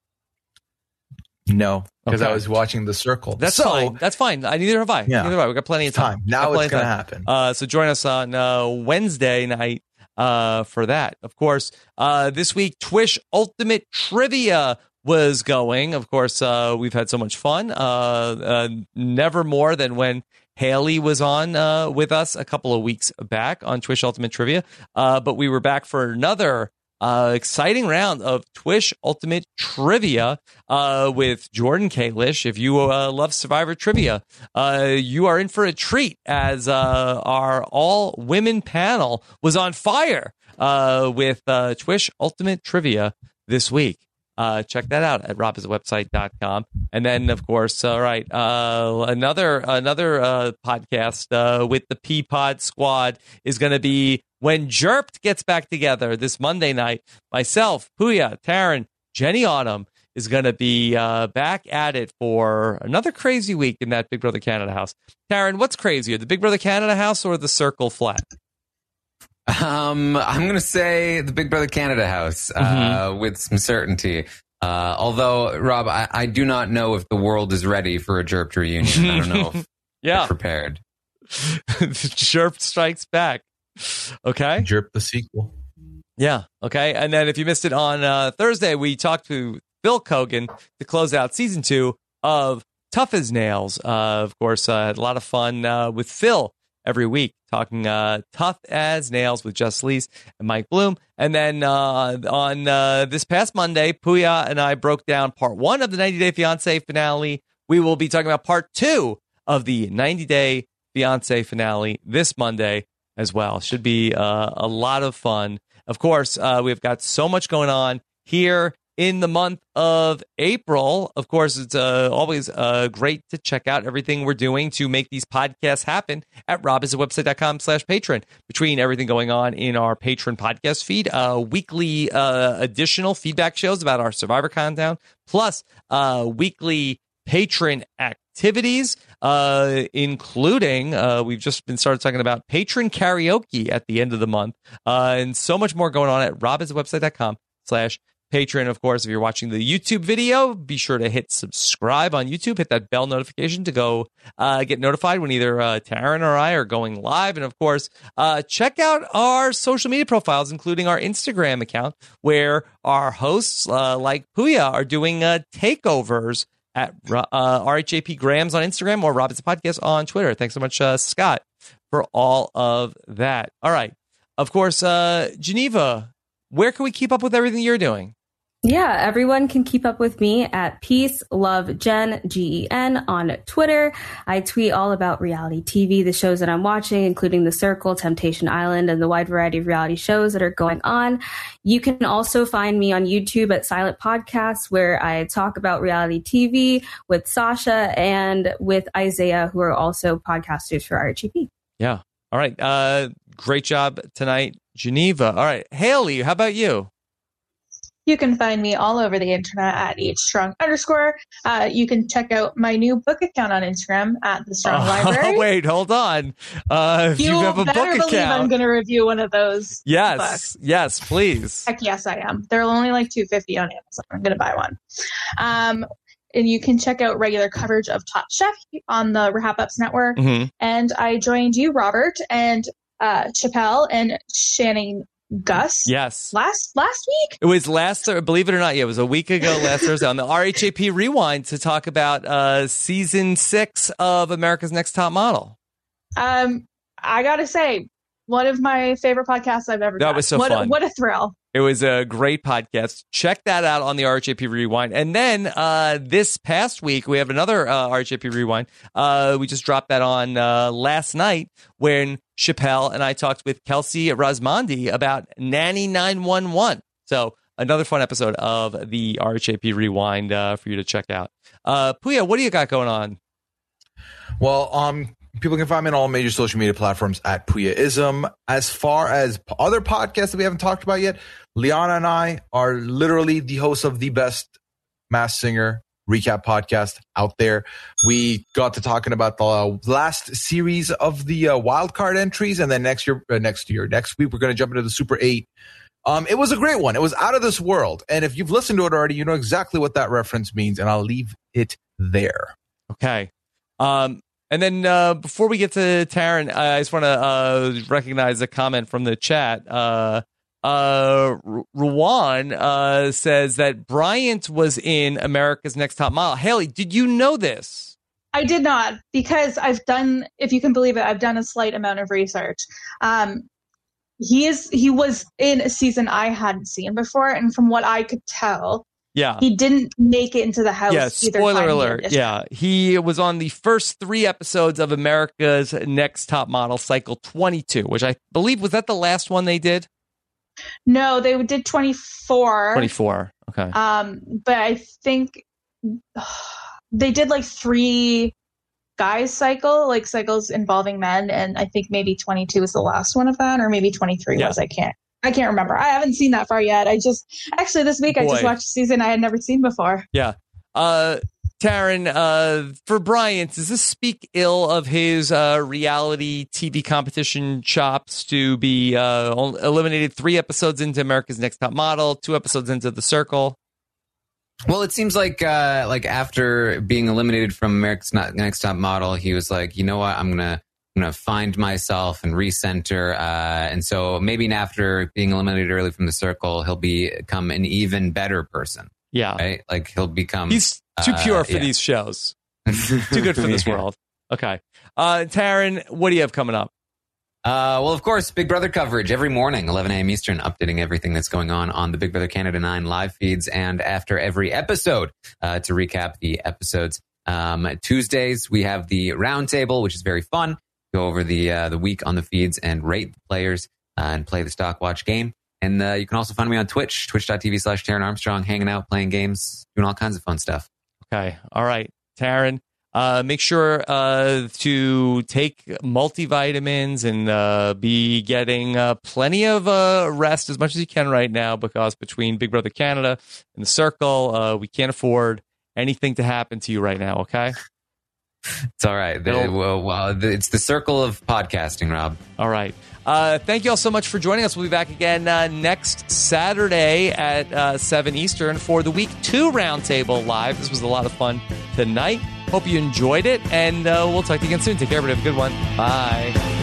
No, because I was watching The Circle. That's fine. That's fine. Neither have I. Yeah. Neither have I. We've got plenty of time. Now it's going to happen. So join us on Wednesday night for that. Of course, this week, Twish Ultimate Trivia was going. Of course, we've had so much fun. Never more than when Haley was on with us a couple of weeks back on Twish Ultimate Trivia. But we were back for another exciting round of Twish Ultimate Trivia with Jordan Kalish. If you love Survivor Trivia, you are in for a treat, as our all-women panel was on fire with Twish Ultimate Trivia this week. Check that out at robhasawebsite.com. And then, of course, all right, another podcast with the Peapod Squad is going to be when Jerped gets back together this Monday night. Myself, Puya, Taryn, Jenny Autumn is going to be back at it for another crazy week in that Big Brother Canada house. Taryn, what's crazier, the Big Brother Canada house or the Circle Flat? I'm going to say the Big Brother Canada house with some certainty. Although, Rob, I do not know if the world is ready for a Jerped reunion. I don't know if they're prepared. Jerped strikes back. Okay. Jerp the sequel. Yeah. Okay. And then if you missed it on Thursday, we talked to Phil Kogan to close out season 2 of Tough as Nails. Of course, had a lot of fun with Phil every week, talking Tough as Nails with Jess Lees and Mike Bloom. And then on this past Monday, Puya and I broke down part 1 of the 90 Day Fiancé finale. We will be talking about part 2 of the 90 Day Fiancé finale this Monday as well. Should be a lot of fun. Of course, we've got so much going on here in the month of April. Of course, it's always great to check out everything we're doing to make these podcasts happen at robhasawebsite.com/patron. Between everything going on in our patron podcast feed, weekly additional feedback shows about our Survivor countdown, plus weekly patron activities, including we've just been started talking about patron karaoke at the end of the month, and so much more going on at robhasawebsite.com/patron. Patreon, of course. If you're watching the YouTube video, be sure to hit subscribe on YouTube. Hit that bell notification to go get notified when either Taryn or I are going live. And, of course, check out our social media profiles, including our Instagram account, where our hosts like Puya are doing takeovers at RHAP Grams on Instagram or Robinson Podcast on Twitter. Thanks so much, Scott, for all of that. All right. Of course, Geneva, where can we keep up with everything you're doing? Yeah, everyone can keep up with me at Peace Love Jen, GEN, on Twitter. I tweet all about reality TV, the shows that I'm watching, including The Circle, Temptation Island, and the wide variety of reality shows that are going on. You can also find me on YouTube at Silent Podcasts, where I talk about reality TV with Sasha and with Isaiah, who are also podcasters for RHEP. Yeah. All right. Great job tonight, Geneva. All right. Haley, how about you? You can find me all over the internet at @strong_. You can check out my new book account on Instagram at The Strong Library. Oh, wait, hold on. If you have a book believe account, I'm going to review one of those. Yes, books. yes, please. Heck yes, I am. They're only like $2.50 on Amazon. I'm going to buy one. And you can check out regular coverage of Top Chef on the Wrap Ups Network. Mm-hmm. And I joined you, Robert, and Chappelle and Shannon Gus. Yes. Last week? It was believe it or not, it was a week ago last Thursday on the RHAP Rewind to talk about season 6 of America's Next Top Model. I gotta say, one of my favorite podcasts I've ever done. That was so fun. What a thrill. It was a great podcast. Check that out on the RHAP Rewind. And then this past week, we have another RHAP Rewind. We just dropped that on last night when Chappelle and I talked with Kelsey Rasmondi about Nanny 911. So another fun episode of the RHAP Rewind for you to check out. Puya, what do you got going on? Well, people can find me on all major social media platforms at Puyaism. As far as other podcasts that we haven't talked about yet, Liana and I are literally the hosts of the best Masked Singer recap podcast out there. We got to talking about the last series of the wildcard entries, and then next week we're going to jump into the Super 8. It was a great one. It was out of this world. And if you've listened to it already, you know exactly what that reference means, and I'll leave it there. Okay. And then before we get to Taryn, I just want to recognize a comment from the chat. Ruwan says that Bryant was in America's Next Top Model. Haley, did you know this? I did not, because I've done, if you can believe it, I've done a slight amount of research. He was in a season I hadn't seen before, and from what I could tell, yeah, he didn't make it into the house. Yeah, spoiler alert. Yeah, he was on the first 3 episodes of America's Next Top Model, cycle 22, which I believe, was that the last one they did? No, they did 24. 24. Okay. But I think they did like 3 guys cycles involving men, and I think maybe 22 was the last one of that, or maybe 23 was. I can't remember. I haven't seen that far yet. This week I just watched a season I had never seen before. Yeah. Taryn, for Bryant, does this speak ill of his reality TV competition chops to be eliminated 3 episodes into America's Next Top Model, 2 episodes into The Circle? Well, it seems like after being eliminated from America's Next Top Model, he was like, you know what, I'm gonna find myself and recenter. And so maybe after being eliminated early from The Circle, he'll become an even better person. Yeah. Right? Like he's too pure for these shows. Too good for this world. Okay. Taryn, what do you have coming up? Well, of course, Big Brother coverage every morning, 11 a.m. Eastern, updating everything that's going on the Big Brother Canada 9 live feeds and after every episode to recap the episodes. Tuesdays, we have the roundtable, which is very fun. Go over the week on the feeds and rate the players and play the Stock Watch game. And you can also find me on Twitch, twitch.tv/Taryn Armstrong, hanging out, playing games, doing all kinds of fun stuff. Okay. All right. Taryn, make sure to take multivitamins and be getting plenty of rest as much as you can right now, because between Big Brother Canada and The Circle, we can't afford anything to happen to you right now, okay? It's all right. It's the circle of podcasting, Rob. All right. Thank you all so much for joining us. We'll be back again next Saturday at 7 Eastern for the Week 2 Roundtable Live. This was a lot of fun tonight. Hope you enjoyed it, and we'll talk to you again soon. Take care, everybody. Have a good one. Bye.